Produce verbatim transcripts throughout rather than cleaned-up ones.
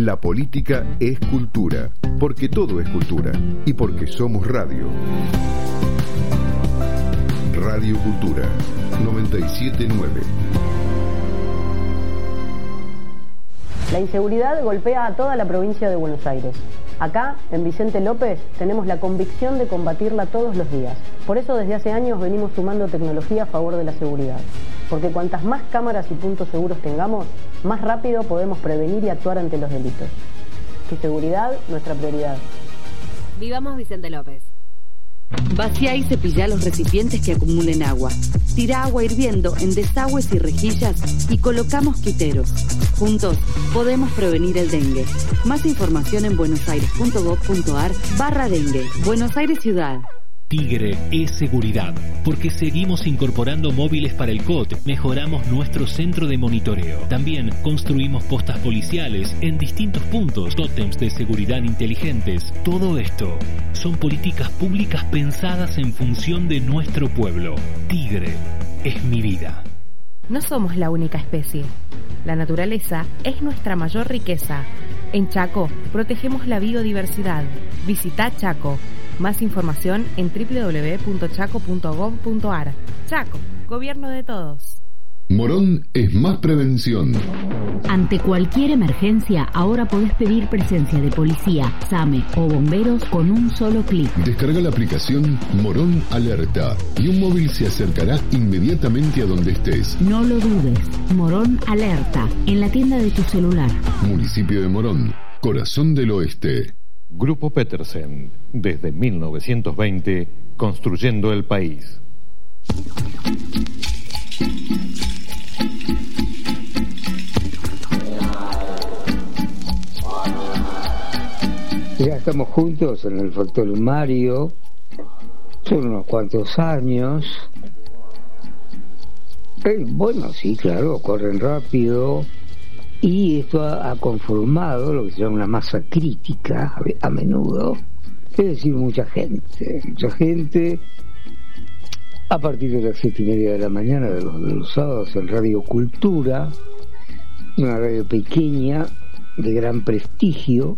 La política es cultura, porque todo es cultura y porque somos radio. Radio Cultura noventa y siete punto nueve. La inseguridad golpea a toda la provincia de Buenos Aires. Acá, en Vicente López, tenemos la convicción de combatirla todos los días. Por eso desde hace años venimos sumando tecnología a favor de la seguridad. Porque cuantas más cámaras y puntos seguros tengamos, más rápido podemos prevenir y actuar ante los delitos. Tu seguridad, nuestra prioridad. Vivamos Vicente López. Vacía y cepilla los recipientes que acumulen agua. Tira agua hirviendo en desagües y rejillas y coloca mosquiteros. Juntos podemos prevenir el dengue. Más información en buenosaires.gov.ar barra dengue. Buenos Aires Ciudad. Tigre es seguridad, porque seguimos incorporando móviles para el C O T, mejoramos nuestro centro de monitoreo. También construimos postas policiales en distintos puntos, tótems de seguridad inteligentes. Todo esto son políticas públicas pensadas en función de nuestro pueblo. Tigre es mi vida. No somos la única especie. La naturaleza es nuestra mayor riqueza. En Chaco protegemos la biodiversidad. Visita Chaco. Más información en doble u doble u doble u punto chaco punto gov punto ar. Chaco, gobierno de todos. Morón es más prevención. Ante cualquier emergencia, ahora podés pedir presencia de policía, SAME o bomberos con un solo clic. Descarga la aplicación Morón Alerta y un móvil se acercará inmediatamente a donde estés. No lo dudes. Morón Alerta, en la tienda de tu celular. Municipio de Morón, corazón del oeste. Grupo Petersen, desde mil novecientos veinte, construyendo el país. Ya estamos juntos en el Factor Mario, son unos cuantos años. Eh, bueno, sí, claro, corren rápido. Y esto ha, ha conformado lo que se llama una masa crítica a, a menudo, es decir, mucha gente, mucha gente a partir de las siete y media de la mañana de los, de los sábados en Radio Cultura, una radio pequeña de gran prestigio.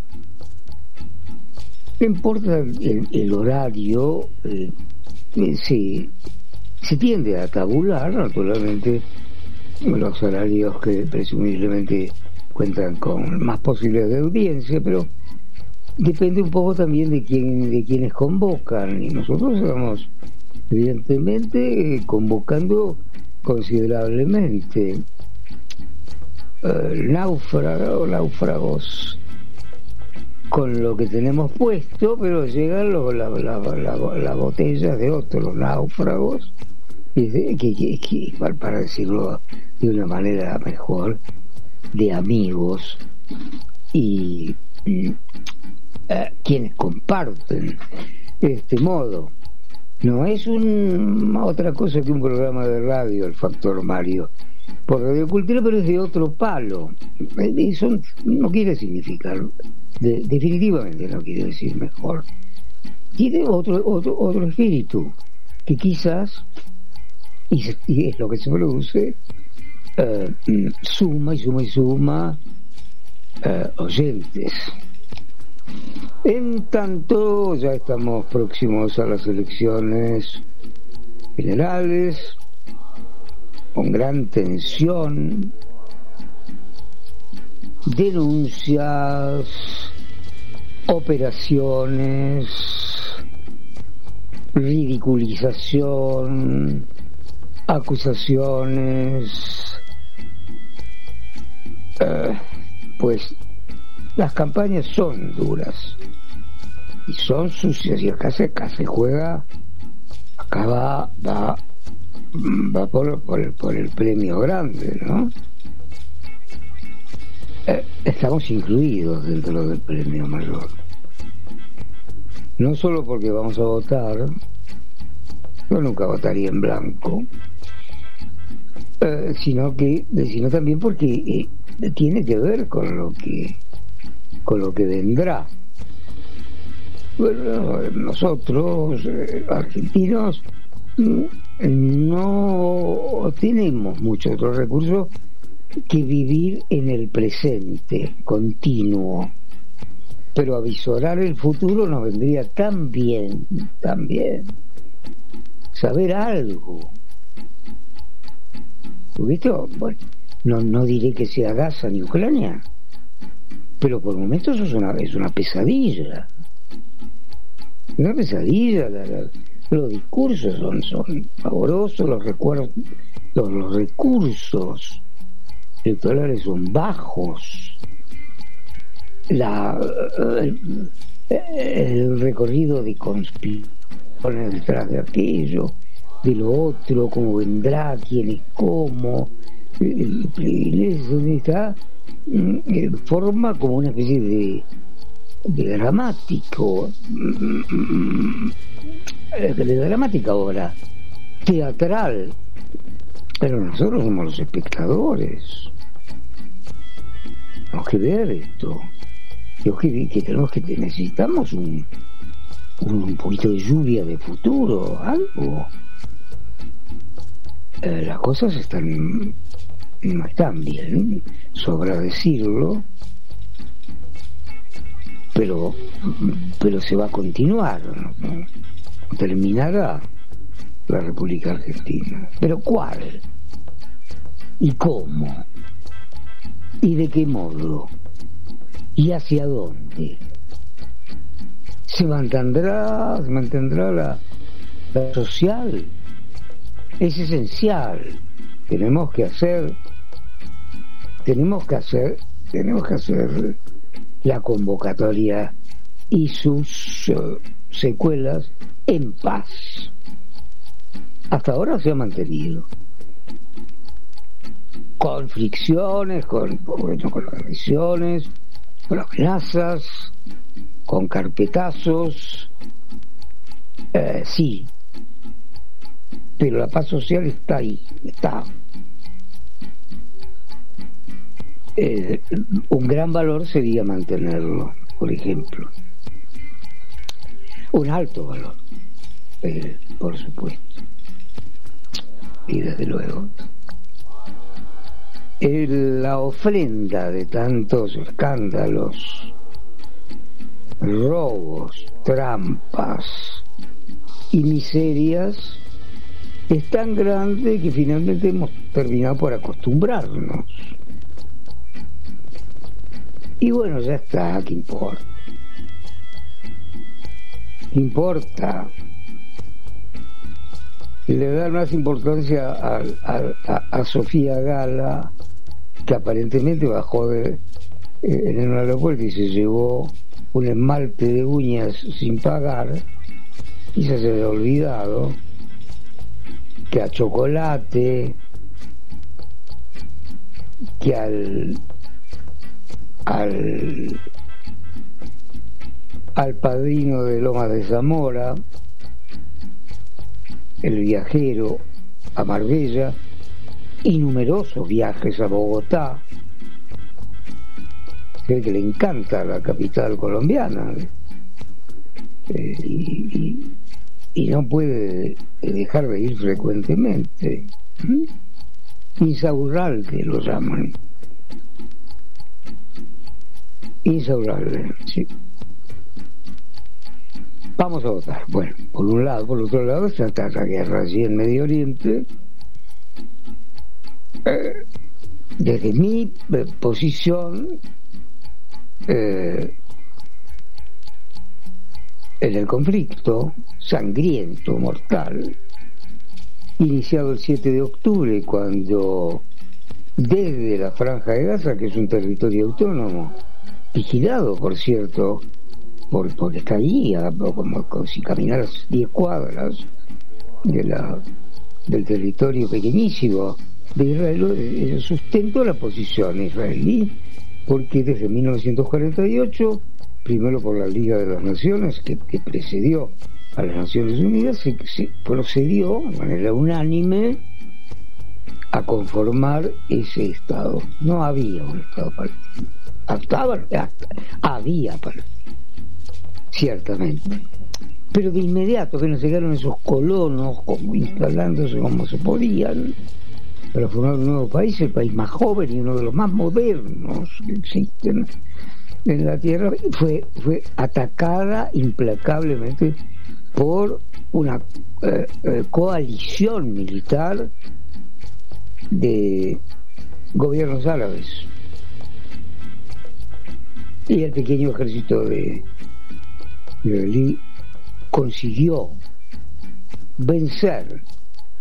No importa el, el horario, eh, se, se tiende a tabular, naturalmente, los horarios que presumiblemente cuentan con más posibilidades de audiencia, pero depende un poco también de quién, de quienes convocan, y nosotros estamos evidentemente convocando considerablemente. Uh, náufrago, náufragos con lo que tenemos puesto, pero llegan los, la, la, la, las botellas de otros náufragos, que, que, que, que, para decirlo de una manera mejor, de amigos y uh, quienes comparten este modo. No es un, otra cosa que un programa de radio, el Factor Mario, por Radio Cultura, pero es de otro palo. Eso no quiere significar, de, definitivamente no quiere decir mejor. Tiene otro, otro, otro espíritu, que quizás, y, y es lo que se produce, uh, suma y suma y suma uh, oyentes. En tanto, ya estamos próximos a las elecciones generales, con gran tensión, denuncias, operaciones, ridiculización, acusaciones, eh, pues las campañas son duras y son sucias, y acá se, acá se juega, acá va, va, va por, por, el, por el premio grande, ¿no? Eh, estamos incluidos dentro del premio mayor, no solo porque vamos a votar, yo nunca votaría en blanco, eh, sino que sino también porque eh, tiene que ver con lo que con lo que vendrá. Bueno, nosotros eh, argentinos no tenemos muchos otros recursos que vivir en el presente continuo, pero avisorar el futuro nos vendría tan bien, tan bien, saber algo. ¿Viste? Bueno, no, no diré que sea Gaza ni Ucrania, pero por momentos es una, es una pesadilla, una pesadilla. La, la, los discursos son, son pavorosos, los recuerdos, los, los recursos electorales son bajos, la, el, el recorrido de conspiraciones detrás de aquello, de lo otro, cómo vendrá, quién es cómo, el privilegio está, forma como una especie de, de dramático, de dramática obra teatral, pero nosotros somos los espectadores. Tenemos que ver esto. Yo que, que tenemos que necesitamos un, un un poquito de lluvia de futuro, algo. Eh, las cosas están no están bien, sobra decirlo, pero pero se va a continuar, ¿no? Terminará la República Argentina. ¿Pero cuál? ¿Y cómo? ¿Y de qué modo? ¿Y hacia dónde? ¿Se mantendrá, se mantendrá la, la social? Es esencial. Tenemos que hacer, tenemos que hacer, tenemos que hacer la convocatoria y sus uh, secuelas en paz. Hasta ahora se ha mantenido. Con fricciones, con, bueno, con agresiones, con amenazas, con carpetazos, eh, sí, pero la paz social está ahí, está. Eh, un gran valor sería mantenerlo, por ejemplo. Un alto valor, eh, por supuesto. Y desde luego. El, la ofrenda de tantos escándalos, robos, trampas y miserias es tan grande que finalmente hemos terminado por acostumbrarnos. Y bueno, ya está, ¿qué importa? ¿Qué importa? Le dan más importancia a, a, a, a Sofía Gala, que aparentemente bajó de, eh, en el aeropuerto y se llevó un esmalte de uñas sin pagar, y se le ha olvidado que a Chocolate, que al al al padrino de Lomas de Zamora, el viajero a Marbella, y numerosos viajes a Bogotá. Se ve que le encanta la capital colombiana, eh, y, y, y no puede dejar de ir frecuentemente. ¿Mm? Insaurralde lo llaman. Insaurralde, sí. Vamos a votar. Bueno, por un lado, por otro lado está la guerra allí en Medio Oriente. Eh, desde mi eh, posición eh, en el conflicto sangriento, mortal, iniciado el siete de octubre, cuando desde la Franja de Gaza, que es un territorio autónomo, vigilado, por cierto, por, porque está allí, a, como, como si caminaras diez cuadras de la, del territorio pequeñísimo de Israel, eh, sustentó la posición israelí, porque desde mil novecientos cuarenta y ocho, primero por la Liga de las Naciones, que, que precedió a las Naciones Unidas, se, se procedió de manera unánime a conformar ese Estado. No había un Estado palestino. Hasta, hasta, había palestino, ciertamente, pero de inmediato que nos llegaron esos colonos como instalándose como se podían, para formar un nuevo país, el país más joven y uno de los más modernos que existen en la Tierra, fue, fue atacada implacablemente por una eh, eh, coalición militar de gobiernos árabes, y el pequeño ejército de israelí consiguió vencer.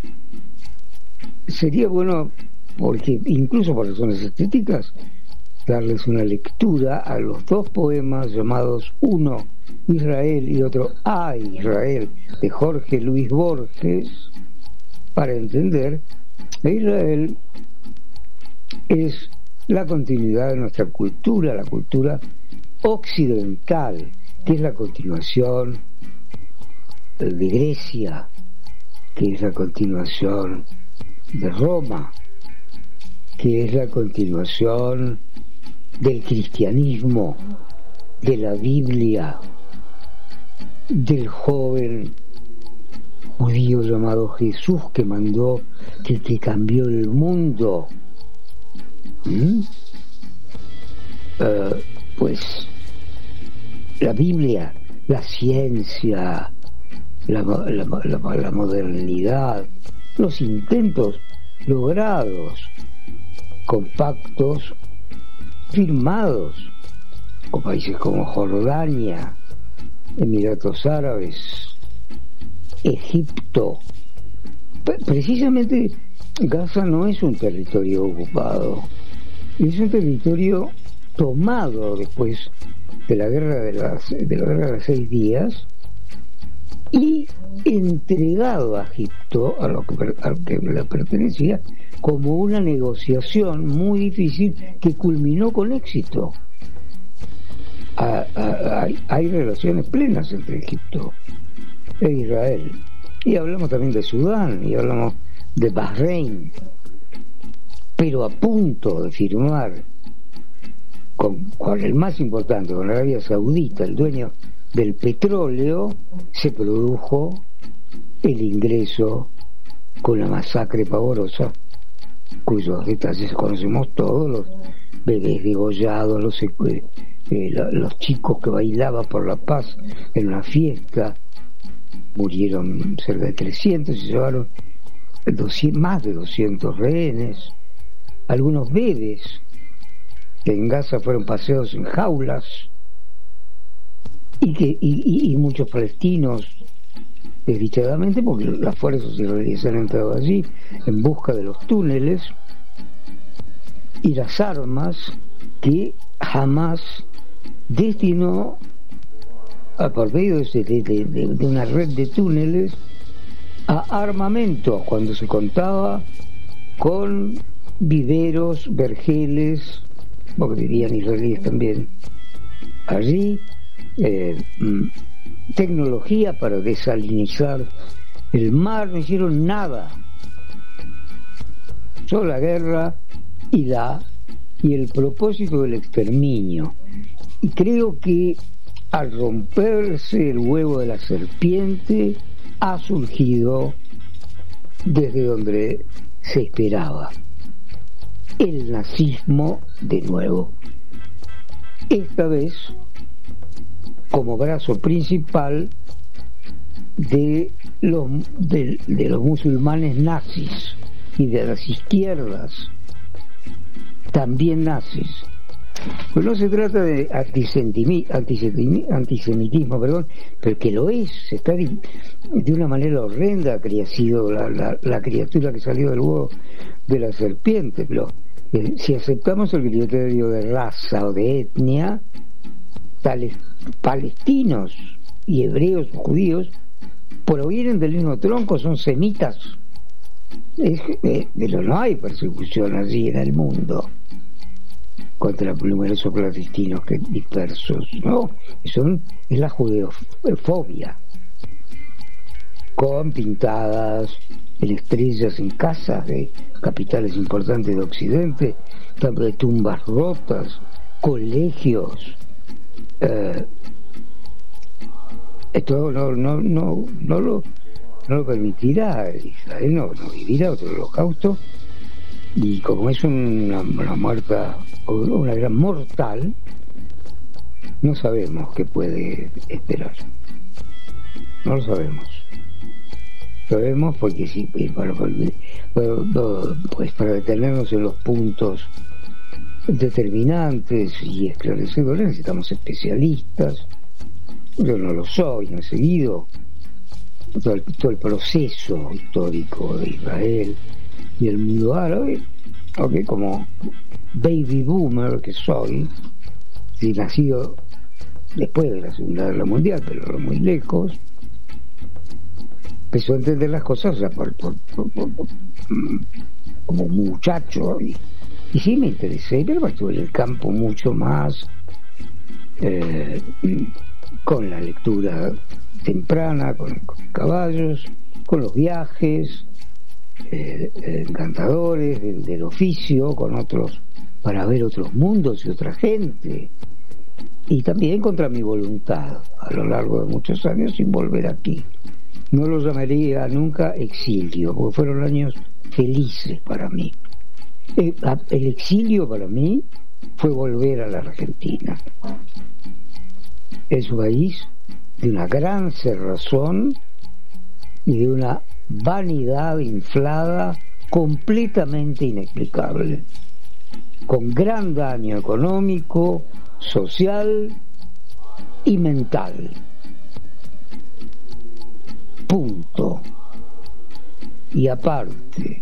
Sería bueno, porque incluso por razones estéticas, darles una lectura a los dos poemas llamados uno Israel y otro A Israel, de Jorge Luis Borges, para entender que Israel es la continuidad de nuestra cultura, la cultura occidental, que es la continuación de Grecia, que es la continuación de Roma, que es la continuación del cristianismo, de la Biblia, del joven judío llamado Jesús, que mandó, que, que cambió el mundo. ¿Mm? Uh, pues la Biblia, la ciencia, la, la, la, la modernidad, los intentos logrados con pactos firmados con países como Jordania, Emiratos Árabes, Egipto. Precisamente Gaza no es un territorio ocupado, es un territorio tomado después de la guerra de las de la guerra de los seis días y entregado a Egipto, a lo que, a lo que le pertenecía, como una negociación muy difícil que culminó con éxito. A, a, hay, hay relaciones plenas entre Egipto e Israel, y hablamos también de Sudán, y hablamos de Bahrein, pero a punto de firmar con, con el más importante, con Arabia Saudita, el dueño del petróleo, se produjo el ingreso con la masacre pavorosa, cuyos detalles conocemos todos, los bebés degollados, los, eh, eh, los chicos que bailaban por la paz en una fiesta, murieron cerca de trescientos y llevaron doscientos, más de doscientos rehenes, algunos bebés que en Gaza fueron paseados en jaulas, y que y, y, y muchos palestinos, desdichadamente, porque las fuerzas israelíes han entrado allí en busca de los túneles y las armas que Hamas destinó a, por medio de, de, de, de una red de túneles, a armamento, cuando se contaba con viveros, vergeles, porque dirían israelíes también allí, eh, tecnología para desalinizar el mar. No hicieron nada, solo la guerra y la y el propósito del exterminio. Y creo que al romperse el huevo de la serpiente ha surgido desde donde se esperaba el nazismo de nuevo, esta vez como brazo principal de los, de, de los musulmanes nazis y de las izquierdas también nazis. Pues no se trata de antisemitismo, antisemitismo, perdón, pero que lo es, se está de, de una manera horrenda que ha sido la, la, la criatura que salió del huevo de la serpiente. Pero eh, si aceptamos el criterio de raza o de etnia, tales palestinos y hebreos o judíos provienen del mismo tronco, son semitas. Es, eh, pero no hay persecución allí en el mundo contra numerosos palestinos que dispersos, no, son, es la judeofobia, con pintadas en estrellas en casas de capitales importantes de Occidente, también tumbas rotas, colegios. Eh, esto no, no, no, no lo no lo permitirá. Israel no, no vivirá otro holocausto y como es una, una muerta, una gran mortal, no sabemos qué puede esperar. No lo sabemos. Sabemos porque sí, para, para, pues para detenernos en los puntos determinantes y esclarecedores necesitamos especialistas. Yo no lo soy, no he seguido todo el, todo el proceso histórico de Israel y el mundo árabe, okay, como baby boomer que soy, si nacido después de la Segunda Guerra Mundial, pero muy lejos, empezó a entender las cosas, o sea, por, por, por, por, por, como muchacho, y, y sí me interesé, pero estuve en el campo mucho más, eh, con la lectura temprana, con, con caballos, con los viajes eh, encantadores del, del oficio, con otros, para ver otros mundos y otra gente, y también contra mi voluntad a lo largo de muchos años sin volver aquí. No lo llamaría nunca exilio, porque fueron años felices para mí. El, el exilio para mí fue volver a la Argentina. Es un país de una gran cerrazón y de una vanidad inflada completamente inexplicable, con gran daño económico, social y mental. Punto. Y aparte,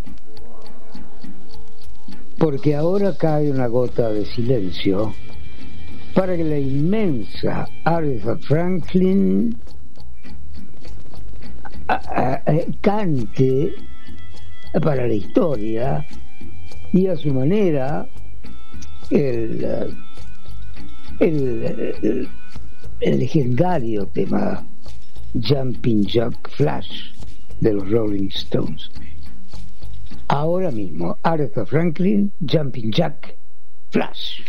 porque ahora cae una gota de silencio para que la inmensa Aretha Franklin a, a, a, cante para la historia y a su manera el, el, el, el legendario tema Jumping Jack Flash de los Rolling Stones. Ahora mismo, Aretha Franklin, Jumping Jack Flash.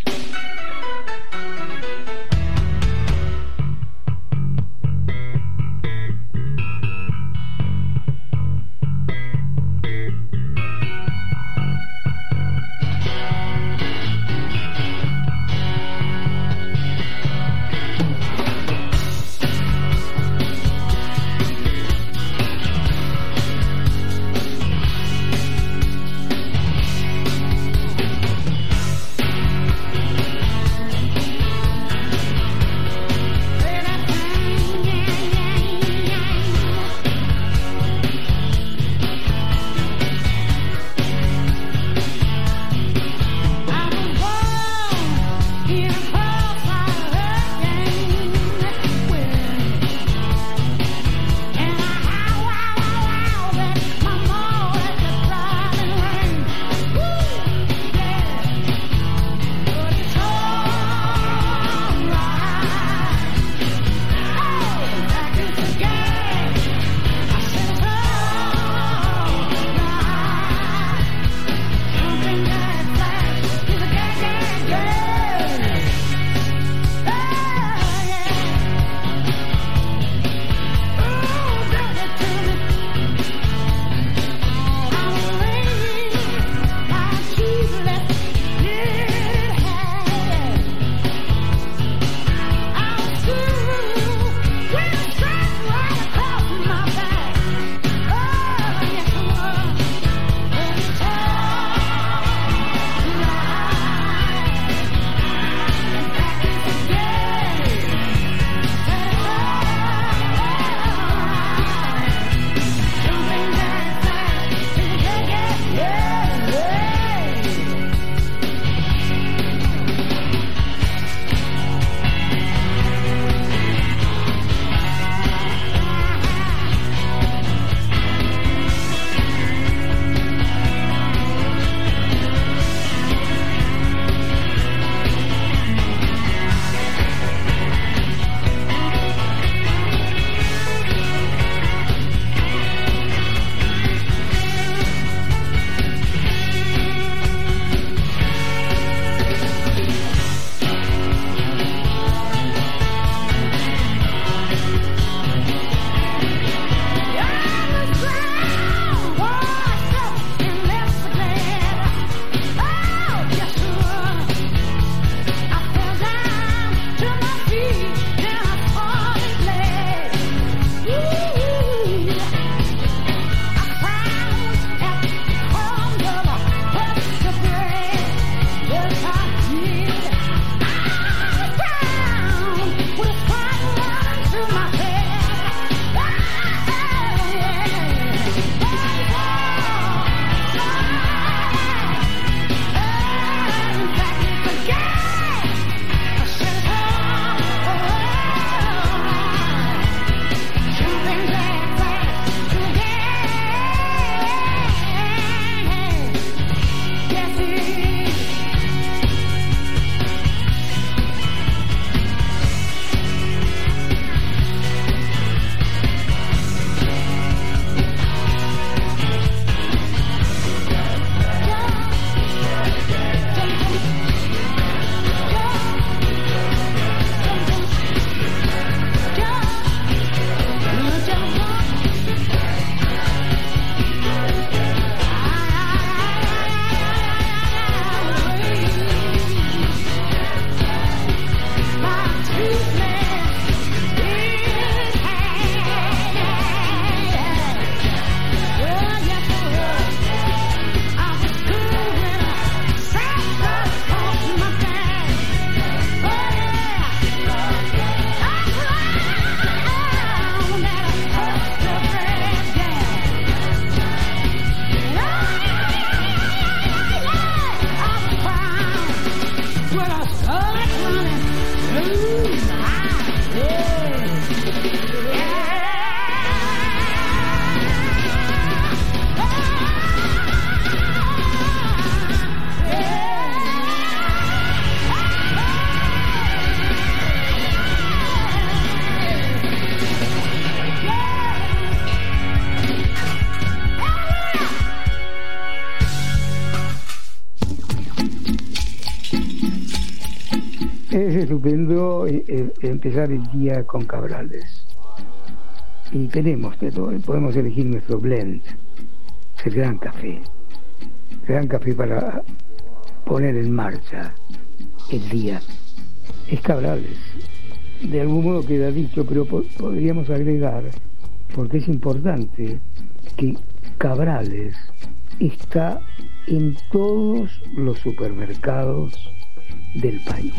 Es estupendo eh, eh, empezar el día con Cabrales. Y tenemos que todo, podemos elegir nuestro blend, el gran café. El gran café para poner en marcha el día. Es Cabrales. De algún modo queda dicho, pero po- podríamos agregar, porque es importante, que Cabrales está en todos los supermercados del país.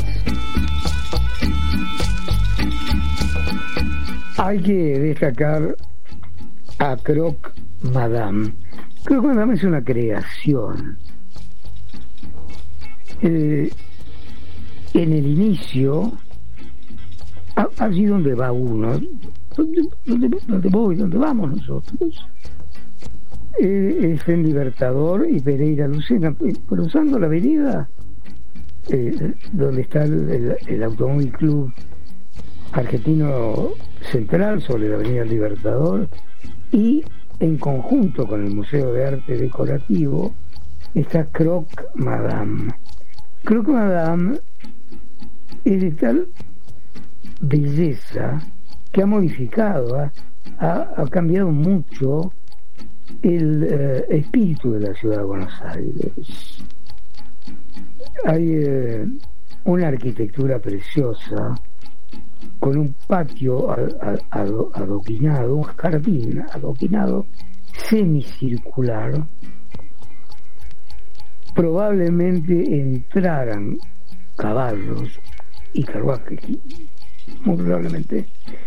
Hay que destacar a Croque Madame. Croque Madame es una creación. Eh, en el inicio, a- allí donde va uno, donde, donde, donde voy, donde vamos nosotros, eh, es en Libertador y Pereira Lucena, cruzando la avenida eh, donde está el, el, el Automóvil Club Argentino Central, sobre la avenida Libertador, y en conjunto con el Museo de Arte Decorativo está Croque Madame. Croque Madame es de tal belleza que ha modificado, ha, ha, ha cambiado mucho el eh, espíritu de la ciudad de Buenos Aires. Hay eh, una arquitectura preciosa, con un patio adoquinado, un jardín adoquinado semicircular. Probablemente entraran caballos y carruajes, muy probablemente,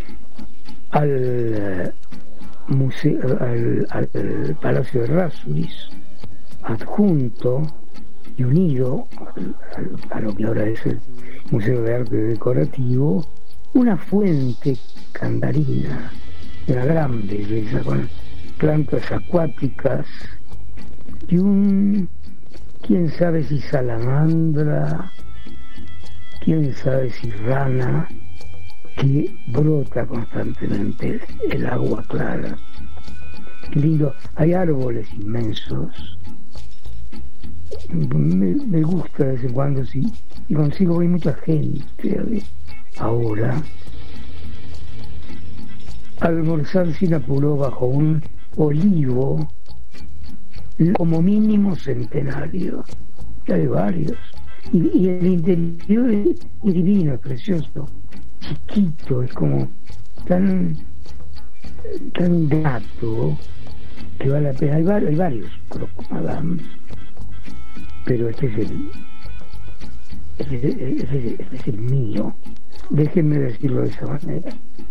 al museo, al, al Palacio de Rasuris, adjunto y unido a lo que ahora es el Museo de Arte Decorativo, una fuente candarina de una gran belleza, con plantas acuáticas y un, quién sabe si salamandra, quién sabe si rana, que brota constantemente el agua clara. Lindo, hay árboles inmensos. Me, me gusta de vez en cuando, si, si consigo, hay mucha gente ahora. Almorzar sin apuro bajo un olivo como mínimo centenario. Ya hay varios. Y, y el interior es, es divino, es precioso, chiquito, es como tan tan gato que vale la pena. Hay, var- hay varios Croque Madame, pero este es el este, este, este es el mío. Déjenme decirlo de esa manera.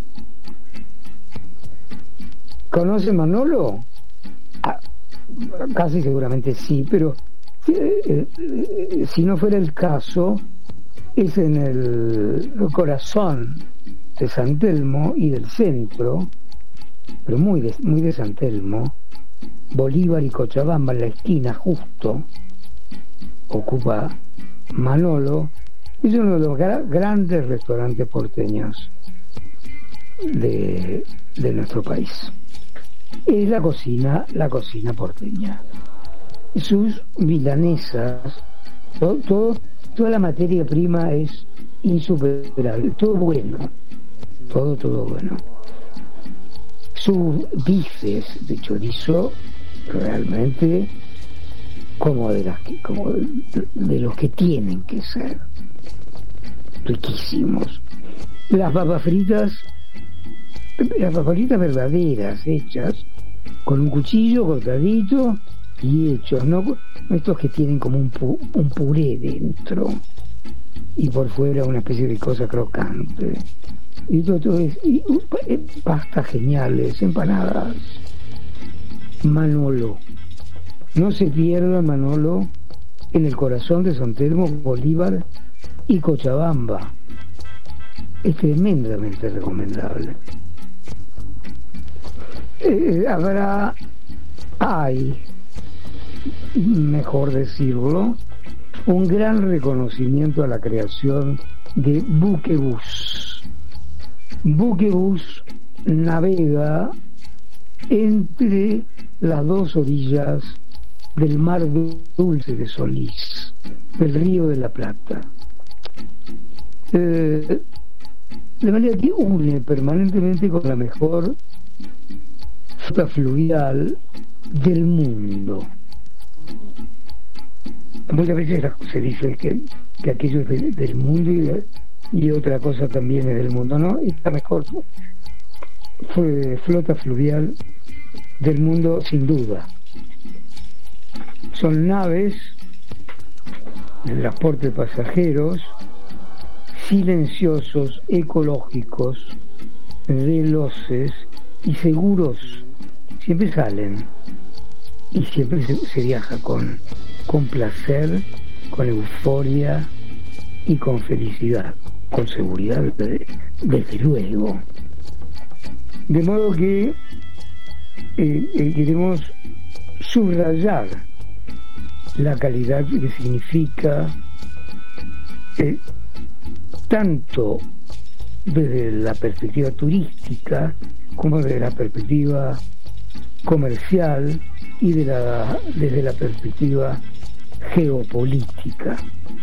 ¿Conoce Manolo? Ah, casi seguramente sí, pero eh, eh, si no fuera el caso, es en el corazón de San Telmo y del centro, pero muy de, muy de San Telmo, Bolívar y Cochabamba, en la esquina justo, ocupa Manolo. Es uno de los gra- grandes restaurantes porteños de, de nuestro país. Es la cocina, la cocina porteña. Sus milanesas, todo, todo, toda la materia prima es insuperable, todo bueno, todo, todo bueno. Sus bifes de chorizo realmente como de, las que, como de, de los que tienen que ser, riquísimos. Las papas fritas, las papas fritas verdaderas, hechas con un cuchillo cortadito y hechos, no estos que tienen como un, pu, un puré dentro y por fuera una especie de cosa crocante. Y todo, todo es, y, uh, pastas geniales, empanadas. Manolo, no se pierda Manolo, en el corazón de San Telmo, Bolívar y Cochabamba. Es tremendamente recomendable. Eh, habrá, hay, mejor decirlo, un gran reconocimiento a la creación de Buquebus. Buquebus navega entre las dos orillas del mar dulce de Solís, del Río de la Plata. eh, de manera que une permanentemente con la mejor flota fluvial del mundo. Muchas veces se dice que, que aquello es de, del mundo y, de, y otra cosa también es del mundo, ¿no? Y la mejor fue flota fluvial del mundo, sin duda. Son naves de transporte de pasajeros silenciosos, ecológicos, veloces y seguros. Siempre salen y siempre se, se viaja con, con placer, con euforia y con felicidad, con seguridad, desde, desde luego. De modo que eh, eh, queremos subrayar la calidad que significa eh, tanto desde la perspectiva turística como desde la perspectiva comercial y de la, desde la perspectiva geopolítica.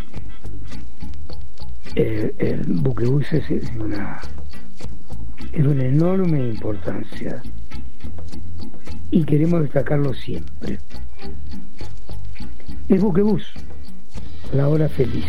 El, el buquebús es una, es una enorme importancia y queremos destacarlo siempre. El buquebús, la hora feliz.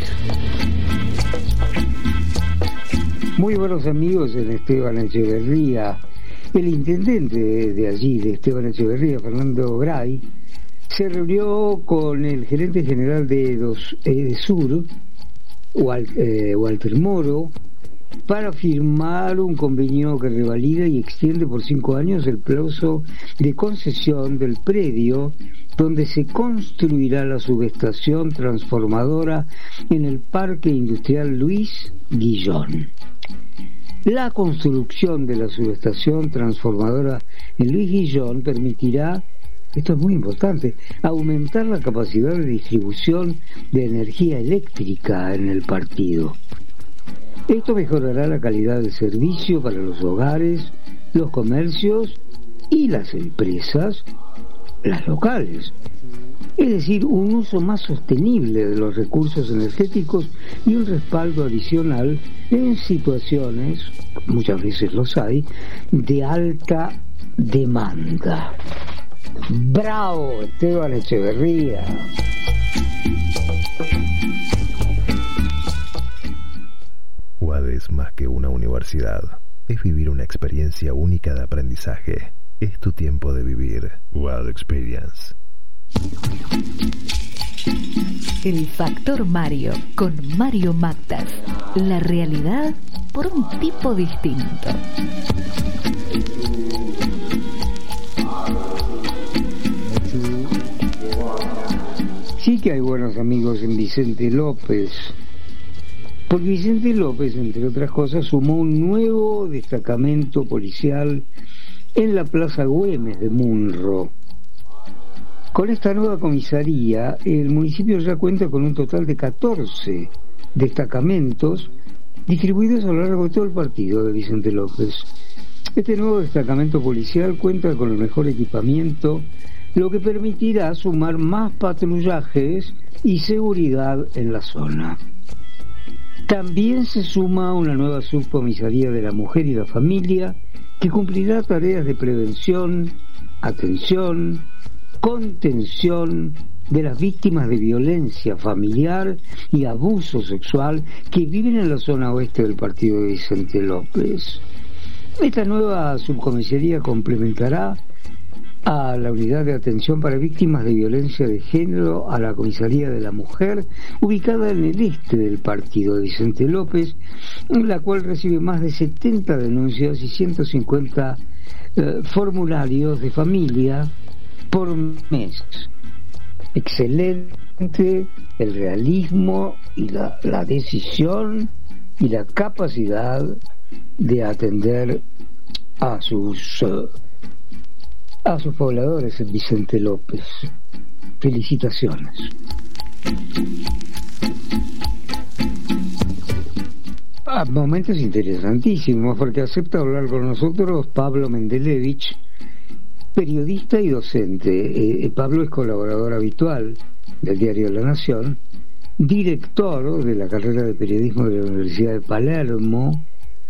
Muy buenos amigos en Esteban Echeverría. El intendente de, de allí, de Esteban Echeverría, Fernando Gray, se reunió con el gerente general de Edesur, eh, Walter Moro, para firmar un convenio que revalida y extiende por cinco años el plazo de concesión del predio donde se construirá la subestación transformadora en el Parque Industrial Luis Guillón. La construcción de la subestación transformadora en Luis Guillón permitirá, esto es muy importante, aumentar la capacidad de distribución de energía eléctrica en el partido. Esto mejorará la calidad del servicio para los hogares, los comercios y las empresas, las locales. Es decir, un uso más sostenible de los recursos energéticos y un respaldo adicional en situaciones, muchas veces los hay, de alta demanda. ¡Bravo, Esteban Echeverría! U A D es más que una universidad. Es vivir una experiencia única de aprendizaje. Es tu tiempo de vivir. U A D Experience. El Factor Mario con Mario Mactas. La realidad por un tipo distinto. Sí que hay buenos amigos en Vicente López, porque Vicente López, entre otras cosas, sumó un nuevo destacamento policial en la Plaza Güemes de Munro. Con esta nueva comisaría, el municipio ya cuenta con un total de catorce destacamentos distribuidos a lo largo de todo el partido de Vicente López. Este nuevo destacamento policial cuenta con el mejor equipamiento, lo que permitirá sumar más patrullajes y seguridad en la zona. También se suma una nueva subcomisaría de la mujer y la familia que cumplirá tareas de prevención, atención, contención de las víctimas de violencia familiar y abuso sexual que viven en la zona oeste del partido de Vicente López. Esta nueva subcomisaría complementará a la unidad de atención para víctimas de violencia de género, a la comisaría de la mujer, ubicada en el este del partido de Vicente López, la cual recibe más de setenta denuncias y ciento cincuenta eh, formularios de familia por mes. Excelente el realismo y la, la decisión y la capacidad de atender a sus uh, a sus pobladores en Vicente López. Felicitaciones. Ah, momentos interesantísimos, porque acepta hablar con nosotros Pablo Mendelevich, periodista y docente. Eh, Pablo es colaborador habitual del diario La Nación director de la carrera de periodismo de la Universidad de Palermo,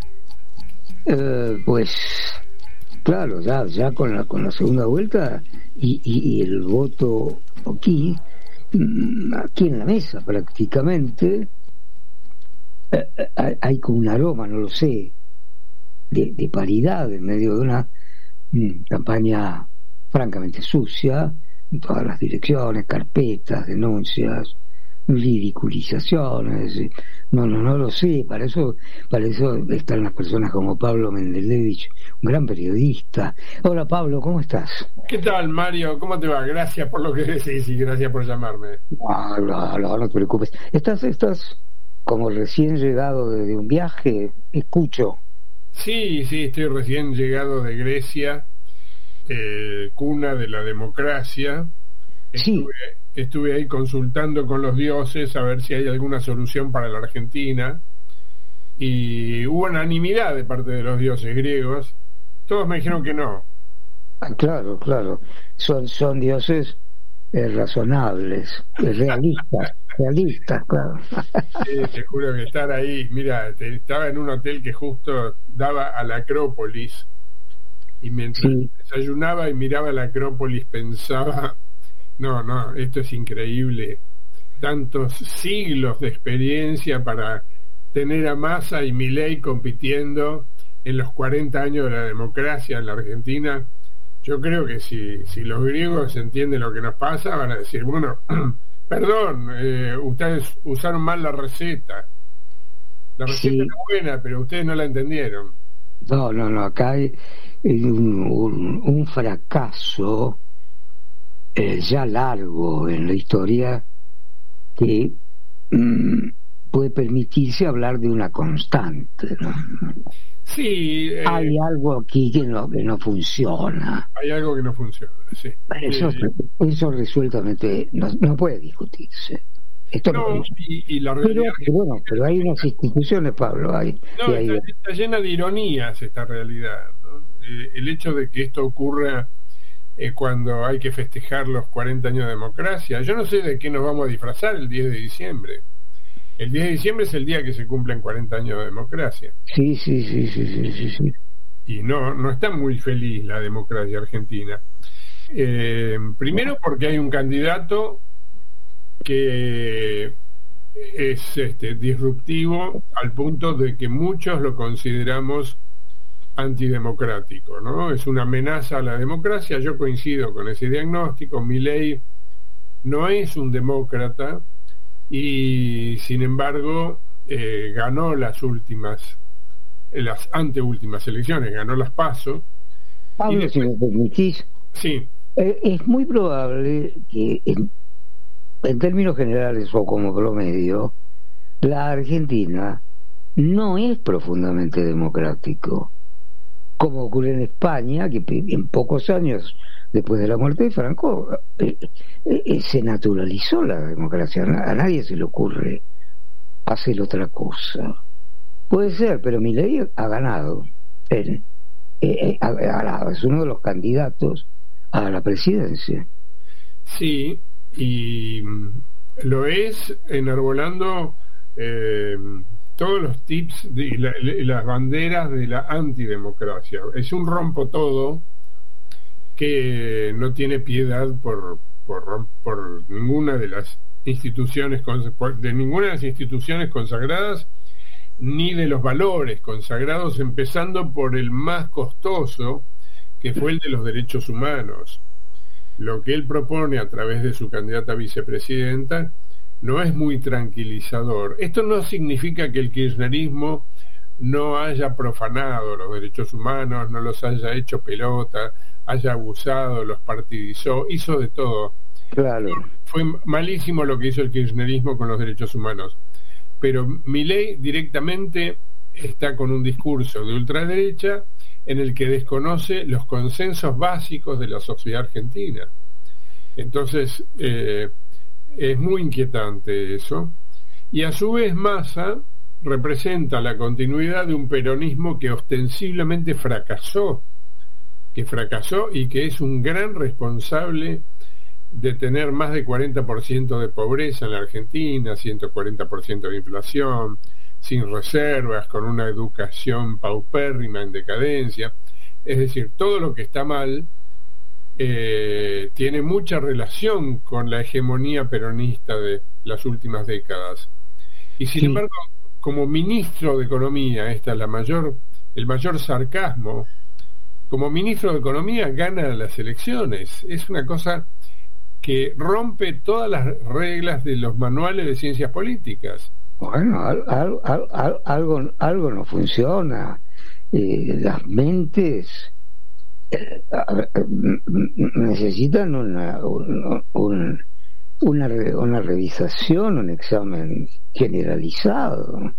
eh, pues claro, ya, ya con la con la segunda vuelta y, y, y el voto aquí, aquí en la mesa prácticamente, eh, hay como un aroma, no lo sé, de, de paridad en medio de una mm, campaña francamente sucia, en todas las direcciones, carpetas, denuncias, ridiculizaciones. No, no, no lo sé. Para eso, para eso están las personas como Pablo Mendelevich, un gran periodista. Hola Pablo, ¿cómo estás? ¿Qué tal, Mario? ¿Cómo te va? Gracias por lo que decís y gracias por llamarme. No, no, no, no te preocupes. Estás, estás como recién llegado de, de un viaje, escucho. Sí, sí, estoy recién llegado de Grecia, eh, cuna de la democracia. Sí. Estuve, estuve ahí consultando con los dioses a ver si hay alguna solución para la Argentina, y hubo unanimidad de parte de los dioses griegos. Todos me dijeron que no. Ah, claro, claro. Son, son dioses eh, razonables, realistas, realistas, claro. Sí, te juro que estar ahí, mira, te, estaba en un hotel que justo daba a la Acrópolis, y mientras sí. desayunaba y miraba la Acrópolis pensaba, no, no, esto es increíble, tantos siglos de experiencia para tener a Massa y Milei compitiendo en los cuarenta años de la democracia en la Argentina. Yo creo que si, si los griegos entienden lo que nos pasa, van a decir, bueno, perdón, eh, ustedes usaron mal la receta. La receta sí. era buena, pero ustedes no la entendieron. No, no, no, acá hay un, un, un fracaso eh, ya largo en la historia que mmm, puede permitirse hablar de una constante, ¿no? Sí, eh, hay algo aquí que no que no funciona. Hay algo que no funciona, sí. Eso, eh, eso resueltamente no, no puede discutirse. Esto no, no y, y la realidad pero, que, bueno, pero hay unas instituciones, Pablo, hay, no, hay... Está, está llena de ironías esta realidad, ¿no? Eh, el hecho de que esto ocurra eh, cuando hay que festejar los cuarenta años de democracia. Yo no sé de qué nos vamos a disfrazar el diez de diciembre. El diez de diciembre es el día que se cumplen cuarenta años de democracia. Sí, sí, sí, sí, sí, sí, sí. Y no, no está muy feliz la democracia argentina. Eh, primero porque hay un candidato que es este, disruptivo al punto de que muchos lo consideramos antidemocrático, ¿no? Es una amenaza a la democracia. Yo coincido con ese diagnóstico. Milei no es un demócrata y sin embargo eh, ganó las últimas, las anteúltimas elecciones, ganó las PASO. Pablo, después, si me permitís, sí. eh, es muy probable que en, en términos generales o como promedio, la Argentina no es profundamente democrático, como ocurre en España, que en pocos años después de la muerte de Franco eh, eh, se naturalizó la democracia. A nadie se le ocurre hacer otra cosa. Puede ser, pero Milei ha ganado. Él eh, ha ganado, es uno de los candidatos a la presidencia. Sí, y lo es enarbolando eh, todos los tips de, y, la, y las banderas de la antidemocracia. Es un rompo todo que no tiene piedad por, por, por ninguna de las instituciones de ninguna de las instituciones consagradas ni de los valores consagrados, empezando por el más costoso, que fue el de los derechos humanos. Lo que él propone a través de su candidata a vicepresidenta no es muy tranquilizador. Esto no significa que el kirchnerismo no haya profanado los derechos humanos, no los haya hecho pelota, haya abusado, los partidizó, hizo de todo. Claro. Fue malísimo lo que hizo el kirchnerismo con los derechos humanos. Pero Milei directamente está con un discurso de ultraderecha en el que desconoce los consensos básicos de la sociedad argentina. Entonces, eh, es muy inquietante eso. Y a su vez Massa representa la continuidad de un peronismo que ostensiblemente fracasó, que fracasó y que es un gran responsable de tener más de cuarenta por ciento de pobreza en la Argentina, ciento cuarenta por ciento de inflación, sin reservas, con una educación paupérrima en decadencia. Es decir, todo lo que está mal eh, tiene mucha relación con la hegemonía peronista de las últimas décadas. Y sin sí. embargo, como ministro de Economía, esta es la mayor, el mayor sarcasmo, como ministro de Economía gana las elecciones. Es una cosa que rompe todas las reglas de los manuales de ciencias políticas. Bueno, al, al, al, algo, algo no funciona. Eh, las mentes eh, necesitan una, un, un, una, una revisación, un examen generalizado.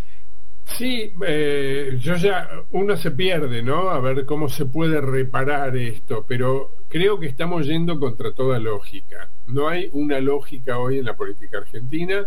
Sí, eh, yo ya, uno se pierde, ¿no? A ver cómo se puede reparar esto, pero creo que estamos yendo contra toda lógica. No hay una lógica hoy en la política argentina.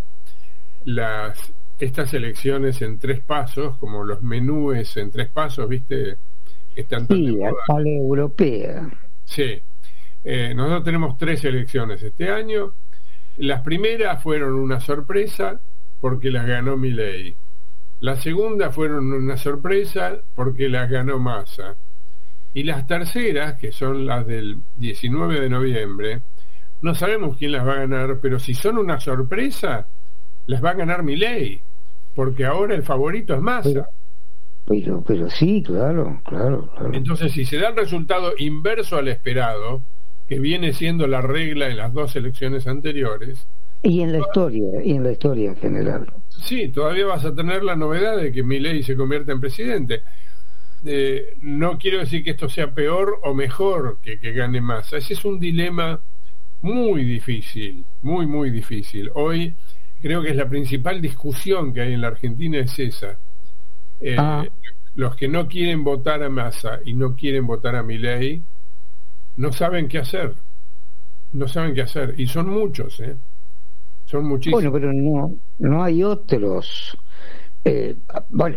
Las estas elecciones en tres pasos, como los menúes en tres pasos, ¿viste? Están tan sí, de moda. A la europea. Sí. Eh, nosotros tenemos tres elecciones este año. Las primeras fueron una sorpresa porque las ganó Milei. La segunda fueron una sorpresa porque las ganó Massa. Y las terceras, que son las del diecinueve de noviembre, no sabemos quién las va a ganar, pero si son una sorpresa, las va a ganar Milei, porque ahora el favorito es Massa. Pero, pero, pero sí, claro, claro, claro. Entonces, si se da el resultado inverso al esperado, que viene siendo la regla en las dos elecciones anteriores, y en la historia, y en la historia en general. Sí, todavía vas a tener la novedad de que Milei se convierta en presidente. Eh, no quiero decir que esto sea peor o mejor que que gane Massa. Ese es un dilema muy difícil, muy, muy difícil. Hoy creo que es la principal discusión que hay en la Argentina es esa. Eh, ah. Los que no quieren votar a Massa y no quieren votar a Milei no saben qué hacer. No saben qué hacer. Y son muchos, ¿eh? Son muchísimos. Bueno, pero no, no hay otros. Eh, bueno,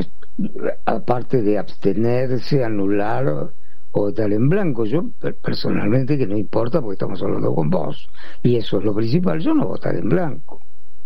aparte de abstenerse, anular o votar en blanco, yo personalmente, que no importa porque estamos hablando con vos, y eso es lo principal, yo no votaré en blanco.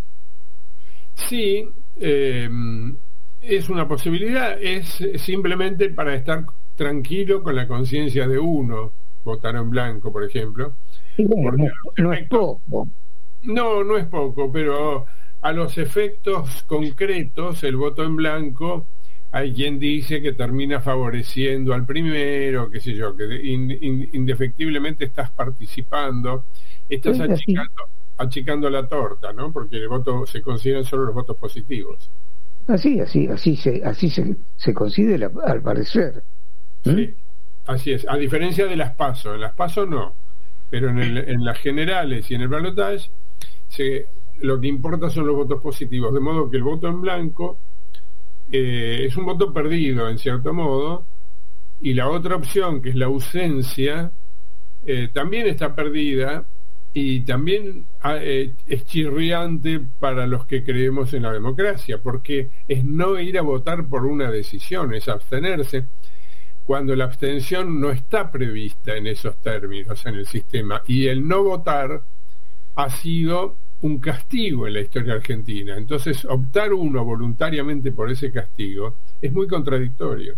Sí, eh, es una posibilidad, es simplemente para estar tranquilo con la conciencia de uno, votar en blanco, por ejemplo. Y bueno, no, no es poco. No, no es poco, pero a los efectos concretos, el voto en blanco, hay quien dice que termina favoreciendo al primero, qué sé yo, que in, in, indefectiblemente estás participando, estás sí, achicando, achicando la torta, ¿no? Porque el voto se consideran solo los votos positivos. Así, así, así se, así se, se considera, al parecer. ¿Mm? Sí, así es. A diferencia de las PASO, en las PASO no, pero en, el, en las generales y en el balotaje, se, lo que importa son los votos positivos, de modo que el voto en blanco eh, es un voto perdido en cierto modo, y la otra opción, que es la ausencia, eh, también está perdida y también eh, es chirriante para los que creemos en la democracia, porque es no ir a votar por una decisión, es abstenerse, cuando la abstención no está prevista en esos términos en el sistema, y el no votar ha sido un castigo en la historia argentina. Entonces, optar uno voluntariamente por ese castigo es muy contradictorio.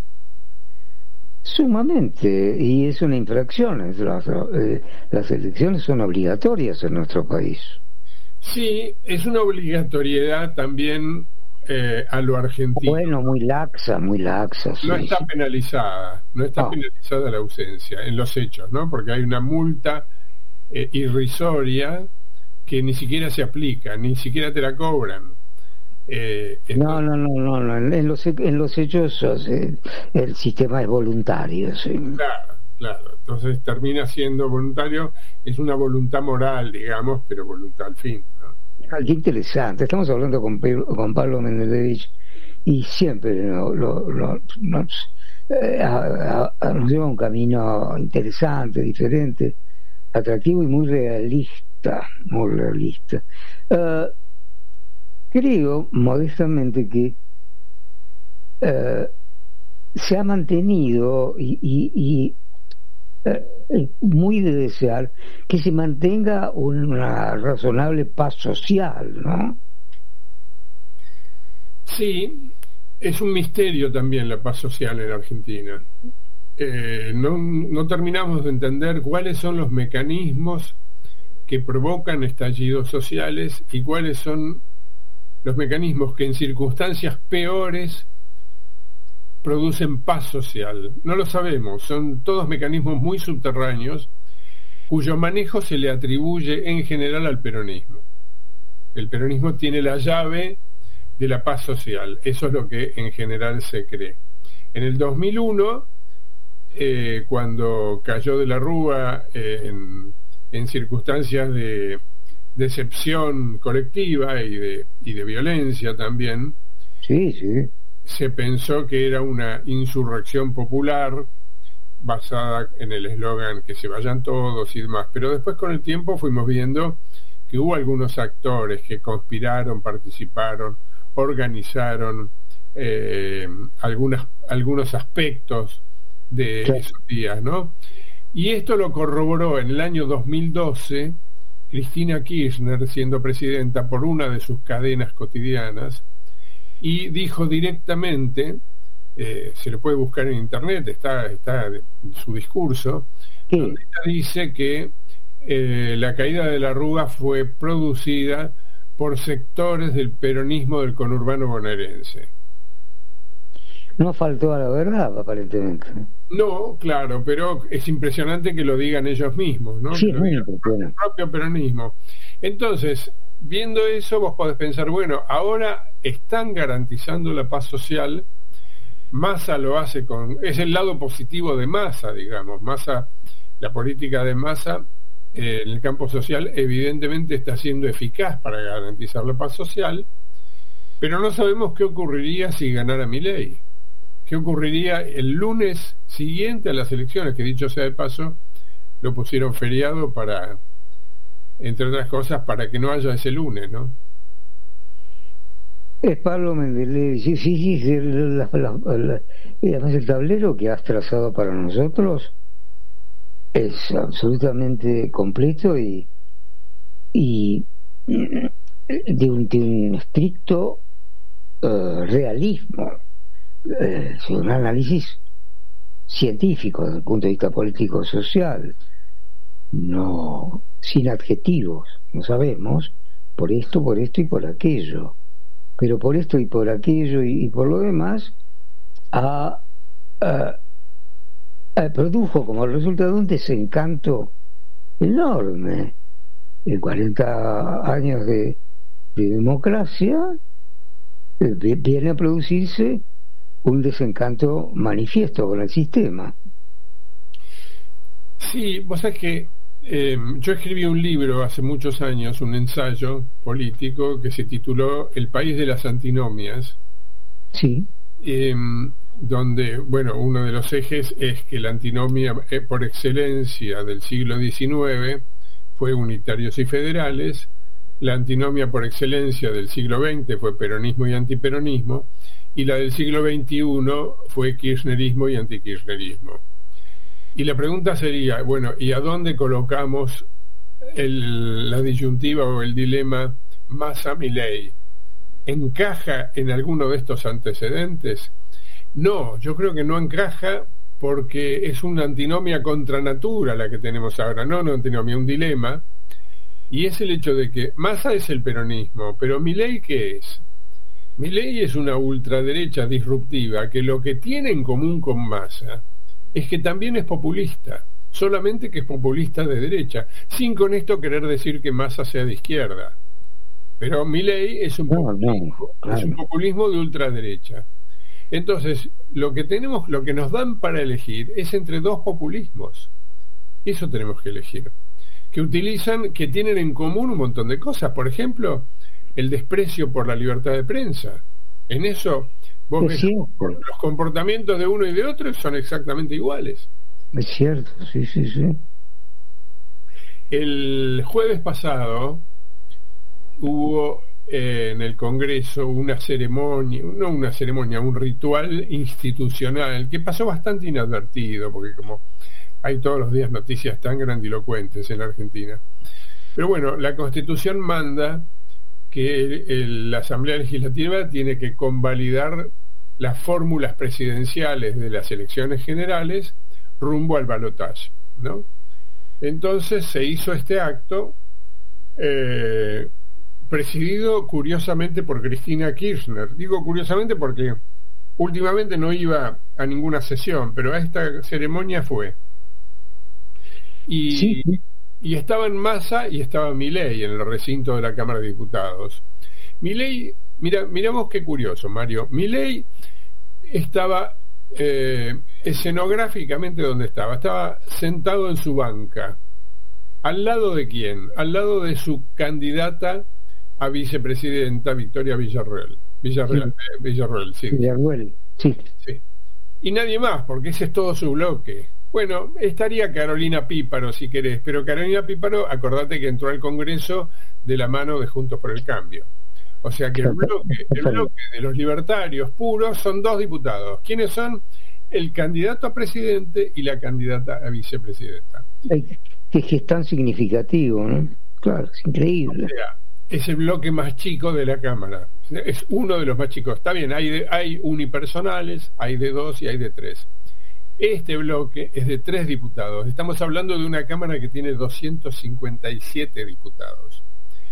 Sumamente, y es una infracción. Las, eh, las elecciones son obligatorias en nuestro país. Sí, es una obligatoriedad también eh, a lo argentino. Bueno, muy laxa, muy laxa. Sí. No está penalizada, no está oh. penalizada la ausencia en los hechos, ¿no? Porque hay una multa eh, irrisoria que ni siquiera se aplica, ni siquiera te la cobran. Eh, entonces... no, no, no, no, no, en los, en los hechos eh, el sistema es voluntario. Sí. Claro, claro, entonces termina siendo voluntario, es una voluntad moral, digamos, pero voluntad al fin, ¿no? Ah, qué interesante, estamos hablando con, con Pablo Mendelevich y siempre no, lo, lo, nos, eh, a, a, nos lleva un camino interesante, diferente, atractivo y muy realista, muy realista. Uh, creo modestamente que uh, se ha mantenido y, y, y eh, muy de desear que se mantenga una razonable paz social, ¿no? Sí, es un misterio también la paz social en Argentina. Eh, no, no terminamos de entender cuáles son los mecanismos que provocan estallidos sociales y cuáles son los mecanismos que en circunstancias peores producen paz social. No lo sabemos, son todos mecanismos muy subterráneos cuyo manejo se le atribuye en general al peronismo. El peronismo tiene la llave de la paz social, eso es lo que en general se cree. En el dos mil uno, eh, cuando cayó de la Rúa eh, en, en circunstancias de decepción colectiva y de, y de violencia también, sí, sí. se pensó que era una insurrección popular basada en el eslogan que se vayan todos y demás, pero después con el tiempo fuimos viendo que hubo algunos actores que conspiraron, participaron, organizaron eh, algunas, algunos aspectos de sí. esos días, ¿no? Y esto lo corroboró en el año dos mil doce Cristina Kirchner, siendo presidenta por una de sus cadenas cotidianas, y dijo directamente, eh, se lo puede buscar en internet, está, está en su discurso, sí. donde ella dice que eh, la caída de la Rúa fue producida por sectores del peronismo del conurbano bonaerense. No faltó a la verdad, aparentemente. No, claro, pero es impresionante que lo digan ellos mismos, ¿no? Sí, que lo digan bueno. el propio peronismo. Entonces, viendo eso, vos podés pensar, bueno, ahora están garantizando la paz social. Massa lo hace con... es el lado positivo de Massa, digamos. Massa, la política de Massa eh, en el campo social evidentemente está siendo eficaz para garantizar la paz social, pero no sabemos qué ocurriría si ganara Milei. ¿Qué ocurriría el lunes siguiente a las elecciones? Que dicho sea de paso, lo pusieron feriado para, entre otras cosas, para que no haya ese lunes, ¿no? Es Pablo Mendeley, sí, sí, sí, la, la, la, y además el tablero que has trazado para nosotros es absolutamente completo y, y de, un, de un estricto uh, realismo. Eh, es un análisis científico desde el punto de vista político-social, no sin adjetivos, no sabemos por esto, por esto y por aquello, pero por esto y por aquello y, y por lo demás a, a, a produjo como resultado un desencanto enorme. En cuarenta años de, de democracia eh, viene a producirse un desencanto manifiesto con el sistema. Sí, vos sabés que eh, yo escribí un libro hace muchos años, un ensayo político que se tituló El país de las antinomias. Sí. Eh, donde, bueno, uno de los ejes es que la antinomia eh, por excelencia del siglo diecinueve fue unitarios y federales, la antinomia por excelencia del siglo veinte fue peronismo y antiperonismo, y la del siglo veintiuno fue kirchnerismo y antikirchnerismo. Y la pregunta sería, bueno, ¿y a dónde colocamos el, la disyuntiva o el dilema Massa-Milei? ¿Encaja en alguno de estos antecedentes? No, yo creo que no encaja porque es una antinomia contra natura la que tenemos ahora, no una antinomia, un dilema, y es el hecho de que Massa es el peronismo, pero Milei ¿qué es? Milei es una ultraderecha disruptiva que lo que tiene en común con Massa es que también es populista, solamente que es populista de derecha, sin con esto querer decir que Massa sea de izquierda. Pero Milei es un populismo, no, no, claro. es un populismo de ultraderecha. Entonces, lo que tenemos, lo que nos dan para elegir es entre dos populismos. Eso tenemos que elegir. Que utilizan, que tienen en común un montón de cosas. Por ejemplo, el desprecio por la libertad de prensa. En eso vos ves los comportamientos de uno y de otro son exactamente iguales. Es cierto, sí, sí, sí. El jueves pasado hubo eh, en el Congreso una ceremonia, no una ceremonia, un ritual institucional que pasó bastante inadvertido, porque como hay todos los días noticias tan grandilocuentes en la Argentina. Pero bueno, la Constitución manda que el, el, la Asamblea Legislativa tiene que convalidar las fórmulas presidenciales de las elecciones generales rumbo al balotaje, ¿no? Entonces se hizo este acto eh, presidido curiosamente por Cristina Kirchner. Digo curiosamente porque últimamente no iba a ninguna sesión, pero a esta ceremonia fue. Y, sí. y estaban Massa y estaba Milei en el recinto de la Cámara de Diputados. Milei, mira, miramos qué curioso, Mario. Milei estaba eh, escenográficamente donde estaba. Estaba sentado en su banca. ¿Al lado de quién? Al lado de su candidata a vicepresidenta, Victoria Villarruel. Villarruel, sí. eh, Villarruel, sí. Villarruel, sí. sí. Y nadie más, porque ese es todo su bloque. Bueno, estaría Carolina Píparo, si querés, pero Carolina Píparo, acordate que entró al Congreso de la mano de Juntos por el Cambio. O sea que el bloque, el bloque de los libertarios puros son dos diputados. ¿Quiénes son? El candidato a presidente y la candidata a vicepresidenta. Es que es tan significativo, ¿no? Claro, es increíble. O sea, es el bloque más chico de la Cámara. Es uno de los más chicos. Está bien, hay, de, hay unipersonales, hay de dos y hay de tres. Este bloque es de tres diputados. Estamos hablando de una Cámara que tiene doscientos cincuenta y siete diputados.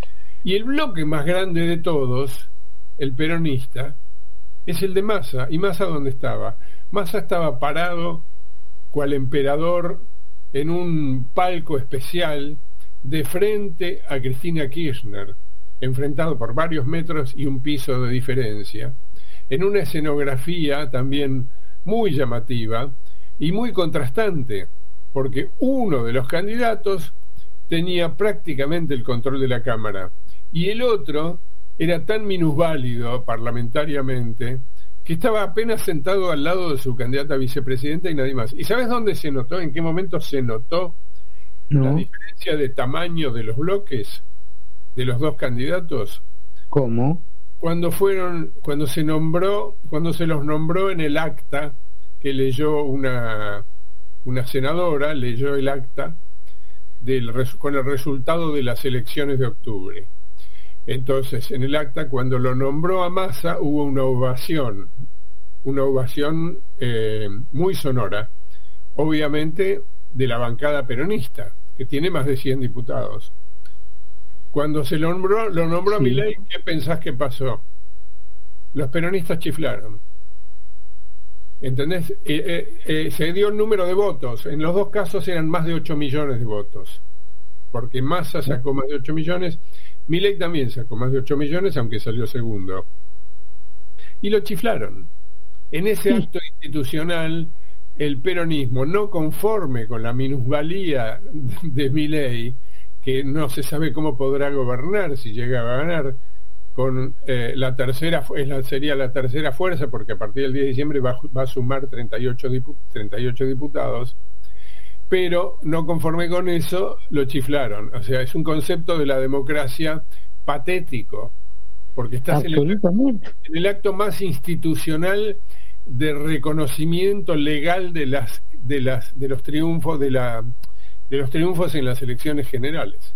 Y el bloque más grande de todos, el peronista, es el de Massa. ¿Y Massa dónde estaba? Massa estaba parado cual emperador en un palco especial de frente a Cristina Kirchner, enfrentado por varios metros y un piso de diferencia, en una escenografía también muy llamativa y muy contrastante, porque uno de los candidatos tenía prácticamente el control de la Cámara y el otro era tan minusválido parlamentariamente que estaba apenas sentado al lado de su candidata a vicepresidenta y nadie más. ¿Y sabes dónde se notó? ¿En qué momento se notó no. la diferencia de tamaño de los bloques de los dos candidatos? ¿Cómo? Cuando fueron, cuando se nombró, cuando se los nombró en el acta que leyó una una senadora, leyó el acta del con el resultado de las elecciones de octubre. Entonces, en el acta, cuando lo nombró a Massa, hubo una ovación, una ovación eh, muy sonora, obviamente de la bancada peronista, que tiene más de cien diputados. Cuando se lo nombró, lo nombró sí. a Milei, ¿qué pensás que pasó? Los peronistas chiflaron. ¿Entendés? Eh, eh, eh, se dio el número de votos. En los dos casos eran más de ocho millones de votos. Porque Massa sacó más de ocho millones. Milei también sacó más de ocho millones, aunque salió segundo. Y lo chiflaron. En ese acto institucional, el peronismo, no conforme con la minusvalía de Milei, que no se sabe cómo podrá gobernar si llega a ganar, con eh, la tercera es la, sería la tercera fuerza, porque a partir del diez de diciembre va, va a sumar treinta y ocho diputados, pero no conforme con eso lo chiflaron. O sea, es un concepto de la democracia patético, porque estás en el, en el acto más institucional de reconocimiento legal de las de las de los triunfos de la de los triunfos en las elecciones generales.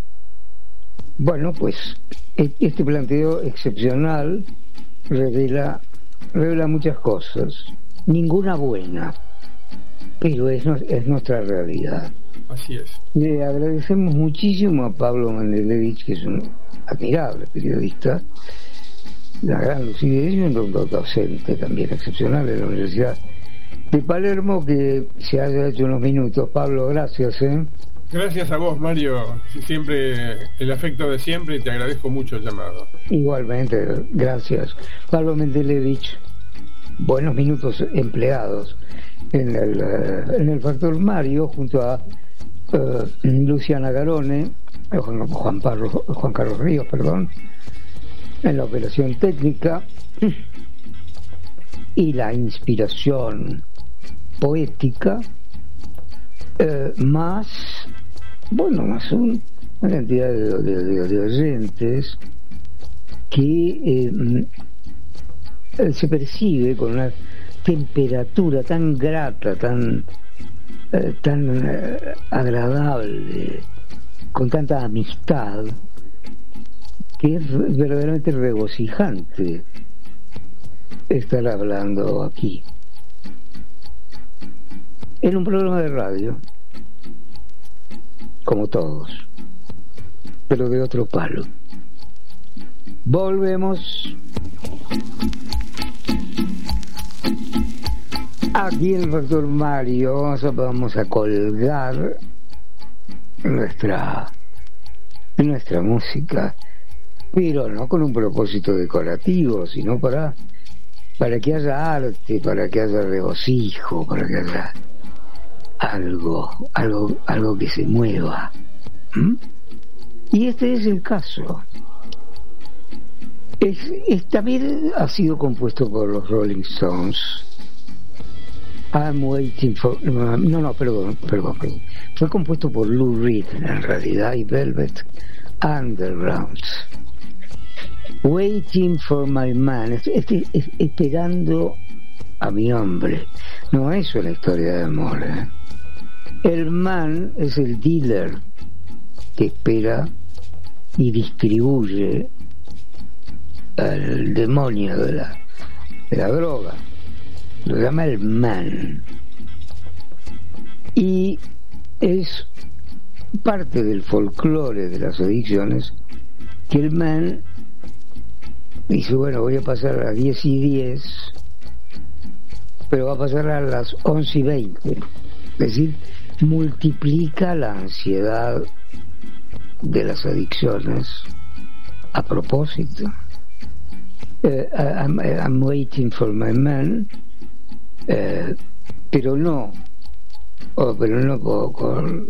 Bueno, pues este planteo excepcional revela revela muchas cosas, ninguna buena, pero es, es nuestra realidad. Así es. Le agradecemos muchísimo a Pablo Mendelevich, que es un admirable periodista, la gran lucidez, y un docente también excepcional de la Universidad de Palermo, que se haya hecho unos minutos. Pablo, gracias. ¿eh? Gracias a vos, Mario, siempre el afecto de siempre, y te agradezco mucho el llamado. Igualmente, gracias. Pablo Mendelevich, buenos minutos empleados en el, en el Factor Mario, junto a uh, Luciana Garone, Juan, Juan, Pablo, Juan Carlos Ríos, perdón, en la operación técnica, y la inspiración poética, eh, más, bueno, más un, una cantidad de, de, de, de oyentes que eh, se percibe con una temperatura tan grata, tan eh, tan eh, agradable, con tanta amistad, que es verdaderamente regocijante estar hablando aquí en un programa de radio, como todos, pero de otro palo. Volvemos aquí en el Factor Mario. Vamos a, vamos a colgar nuestra nuestra música, pero no con un propósito decorativo, sino para para que haya arte, para que haya regocijo, para que haya algo, algo, algo que se mueva. ¿Mm? Y este es el caso. Es, es, también ha sido compuesto por los Rolling Stones. I'm waiting for... No, no, perdón, perdón, perdón. Fue compuesto por Lou Reed, en realidad, y Velvet Underground. Waiting for my man. Este, es, esperando a mi hombre. No es una historia de amor, ¿eh? El man es el dealer que espera y distribuye al demonio de la, de la droga. Lo llama el man. Y es parte del folclore de las adicciones que el man dice, bueno, voy a pasar a las diez y diez, pero va a pasar a las once y veinte. Es decir, multiplica la ansiedad de las adicciones a propósito. Uh, I'm, I'm waiting for my man, uh, pero no, oh, pero no por, por,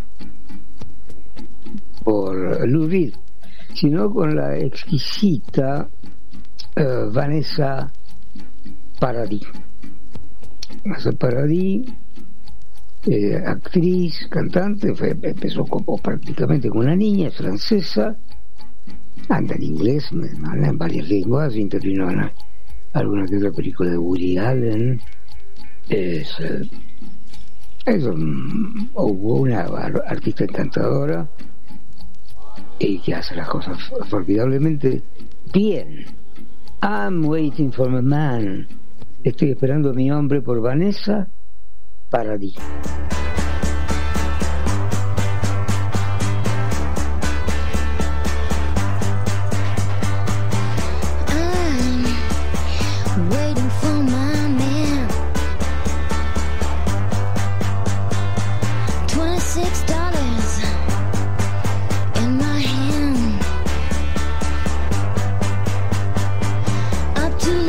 por Lou Reed, sino con la exquisita uh, Vanessa Paradis. Vanessa Paradis, eh, actriz, cantante, fue, empezó como prácticamente con una niña, es francesa, anda en inglés, anda en varias lenguas, intervino en alguna que otra película de Woody Allen. Es, es un, una artista encantadora y que hace las cosas formidablemente bien. I'm waiting for my man. Estoy esperando a mi hombre, por Vanessa Paradis.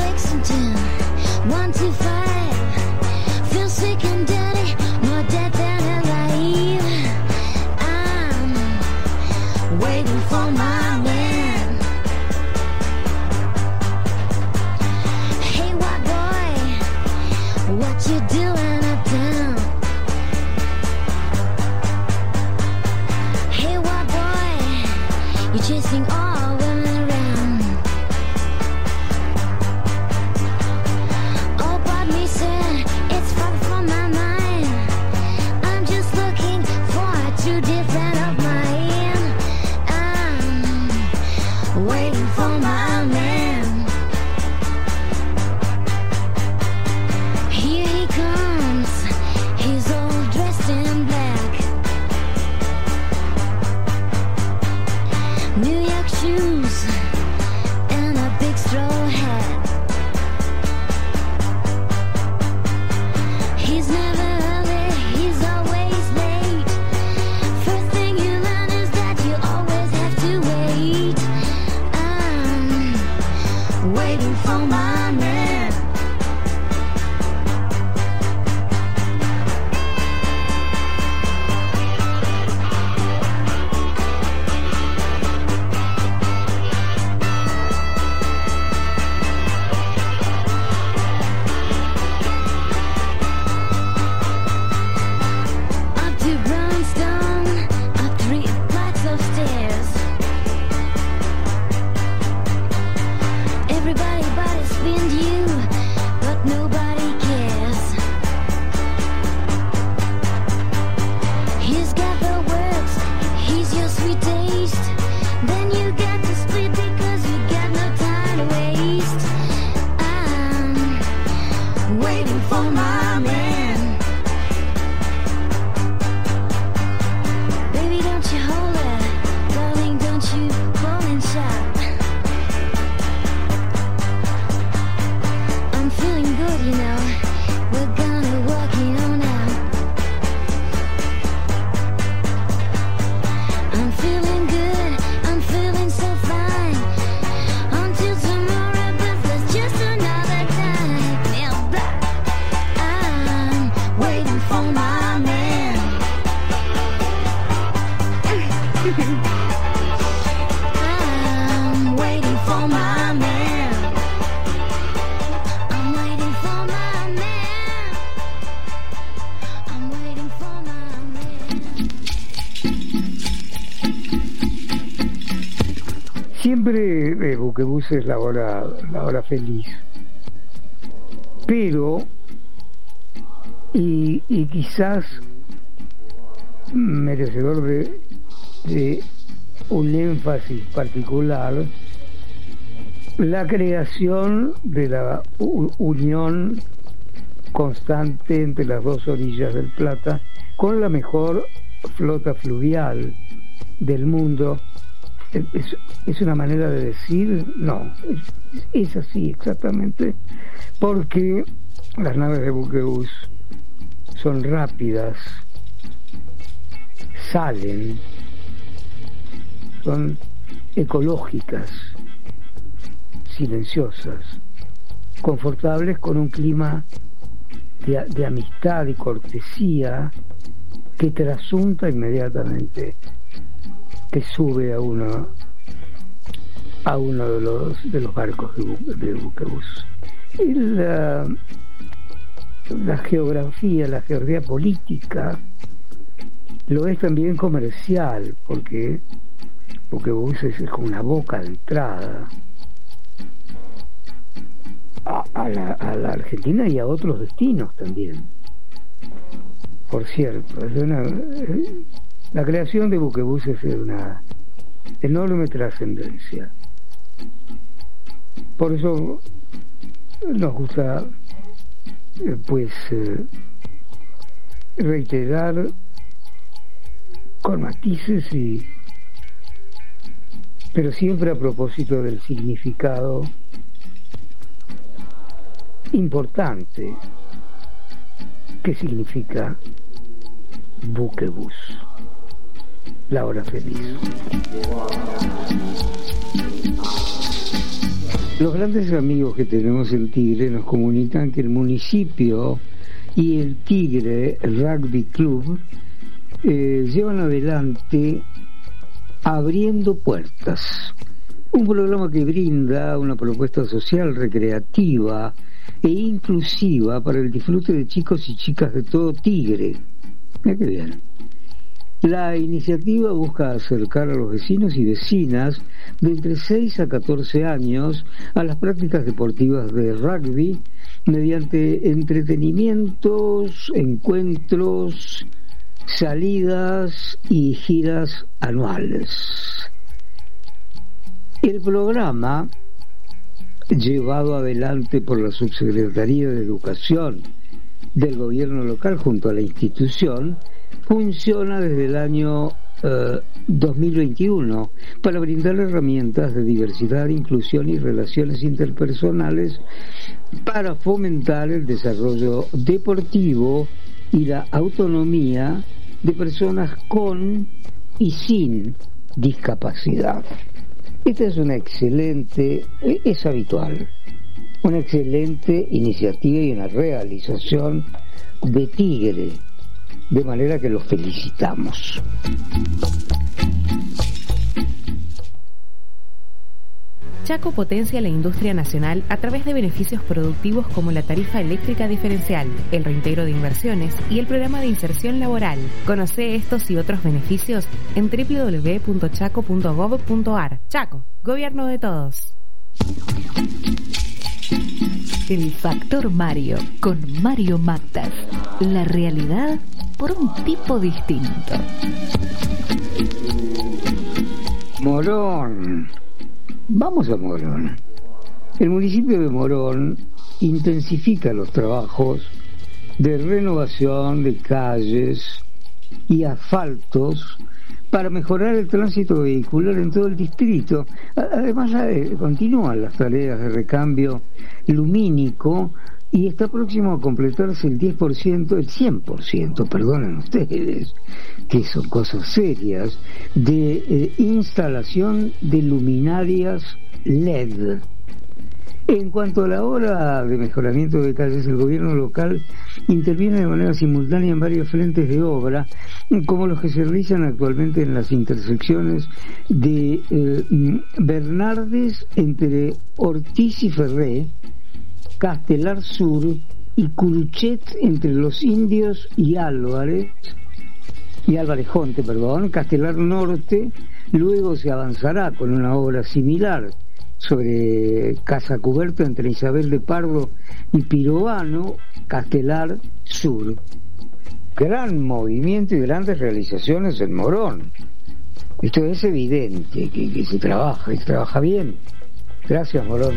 One, two, five. Feel sick and dirty, more dead than for my man. Baby, don't you hold it, darling, don't you fall inside. I'm feeling good, you know. We're gonna work it on out. I'm feeling good, I'm feeling so fine. Until tomorrow, but there's just another time. Now, but I'm waiting for my man. I'm waiting for my man. I'm waiting for my man. I'm waiting for my man. Siempre eh, Buquebus es la hora, la hora feliz, pero y, y quizás merecedor de, de un énfasis particular, la creación de la u- unión constante entre las dos orillas del Plata con la mejor flota fluvial del mundo. Es, es una manera de decir, no, es, es así exactamente, porque las naves de Buquebus son rápidas, salen, son ecológicas, silenciosas, confortables, con un clima de, de amistad y cortesía que trasunta inmediatamente que sube a uno a uno de los de los barcos de, bu- de Buquebus. Y la, la geografía, la geografía política lo es también comercial, porque Buquebus es, es como una boca de entrada a, a, la, a la Argentina y a otros destinos también. Por cierto, es una, la creación de Buquebus es de una enorme trascendencia. Por eso nos gusta eh, pues eh, reiterar con matices, y pero siempre a propósito del significado importante que significa Buquebus, la hora feliz. Los grandes amigos que tenemos en Tigre nos comunican que el municipio y el Tigre Rugby Club eh, llevan adelante Abriendo Puertas, un programa que brinda una propuesta social, recreativa e inclusiva para el disfrute de chicos y chicas de todo Tigre. Mira qué bien. La iniciativa busca acercar a los vecinos y vecinas de entre seis a catorce años a las prácticas deportivas de rugby mediante entretenimientos, encuentros, salidas y giras anuales. El programa, llevado adelante por la Subsecretaría de Educación del Gobierno local junto a la institución, funciona desde el año eh, dos mil veintiuno para brindar herramientas de diversidad, inclusión y relaciones interpersonales para fomentar el desarrollo deportivo y la autonomía de personas con y sin discapacidad. Esta es una excelente, es habitual, una excelente iniciativa y una realización de Tigre, de manera que los felicitamos. Chaco potencia la industria nacional a través de beneficios productivos como la tarifa eléctrica diferencial, el reintegro de inversiones y el programa de inserción laboral. Conoce estos y otros beneficios en doble u doble u doble u punto chaco punto gob punto ar. Chaco, gobierno de todos. El Factor Mario, con Mario Mactas. La realidad por un tipo distinto. Morón. Vamos a Morón. El municipio de Morón intensifica los trabajos de renovación de calles y asfaltos para mejorar el tránsito vehicular en todo el distrito. Además, eh, continúan las tareas de recambio lumínico y está próximo a completarse el diez por ciento, el cien por ciento, perdonen ustedes, que son cosas serias, de eh, instalación de luminarias L E D. En cuanto a la obra de mejoramiento de calles, el gobierno local interviene de manera simultánea en varios frentes de obra, como los que se realizan actualmente en las intersecciones de eh, Bernardes entre Ortiz y Ferré, Castelar Sur y Curuchet entre Los Indios y Álvarez, y Álvarez Jonte, perdón, Castelar Norte. Luego se avanzará con una obra similar sobre Casa Cubierta entre Isabel de Pardo y Pirovano, Castelar Sur. Gran movimiento y grandes realizaciones en Morón. Esto es evidente, que, que se trabaja, y se trabaja bien. Gracias, Morón.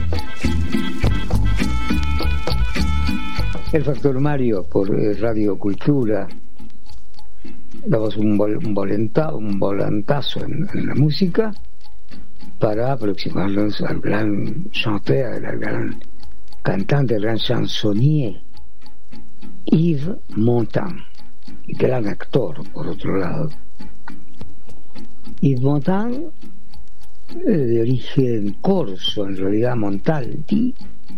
El Factor Mario por Radio Cultura. Damos un, vol, un, volenta, un volantazo en, en la música para aproximarnos al gran chanteur, al gran cantante, al gran chansonnier Yves Montand, gran actor, por otro lado. Yves Montand, de origen corso, en realidad Montalti,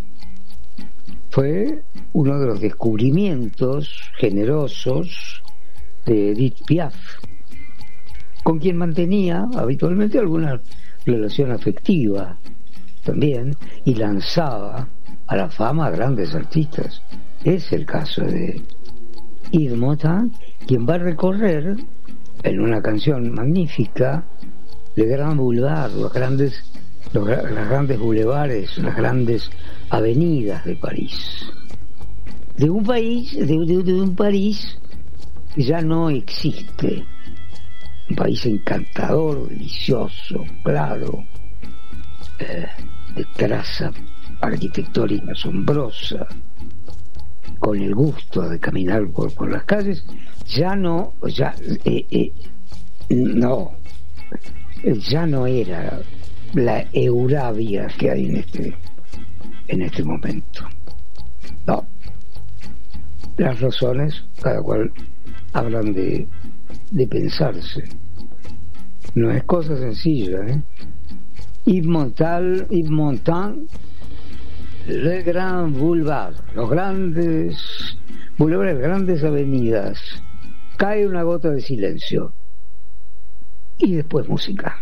fue uno de los descubrimientos generosos de Edith Piaf, con quien mantenía habitualmente alguna relación afectiva también, y lanzaba a la fama a grandes artistas. Es el caso de Yves Montand, quien va a recorrer en una canción magnífica Le Grand Boulevard, los grandes, los, las grandes bulevares, las grandes avenidas de París, de un país, de, de, de un París que ya no existe, un país encantador, delicioso, claro, eh, de traza arquitectónica asombrosa, con el gusto de caminar por, por las calles. Ya no, ya eh, eh, no, ya no era la Eurabia que hay en este en este momento. No, las razones cada cual hablan de de pensarse. No es cosa sencilla, ¿eh? Yves Montand, Yves Montand, Le Grand Boulevard, los grandes boulevares, grandes avenidas. Cae una gota de silencio y después música.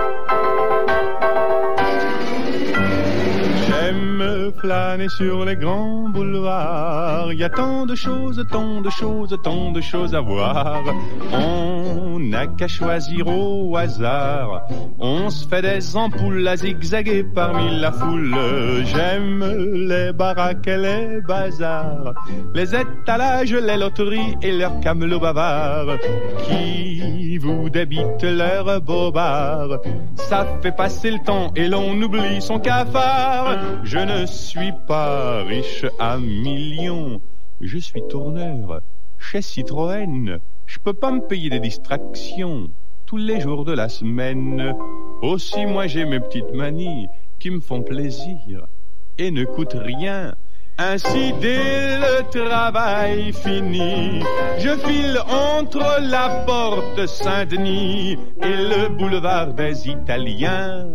J'aime flâner sur les grands boulevards. Il y a tant de choses, tant de choses, tant de choses à voir. On n'a qu'à choisir au hasard. On se fait des ampoules à zigzaguer parmi la foule. J'aime les baraques et les bazars, les étalages, les loteries et leurs camelots bavards qui vous débitent leurs bobards. Ça fait passer le temps et l'on oublie son cafard. Je ne suis pas riche à millions, je suis tourneur chez Citroën. Je peux pas me payer des distractions tous les jours de la semaine. Aussi moi j'ai mes petites manies qui me font plaisir et ne coûtent rien. Ainsi dès le travail fini, je file entre la porte Saint-Denis et le boulevard des Italiens.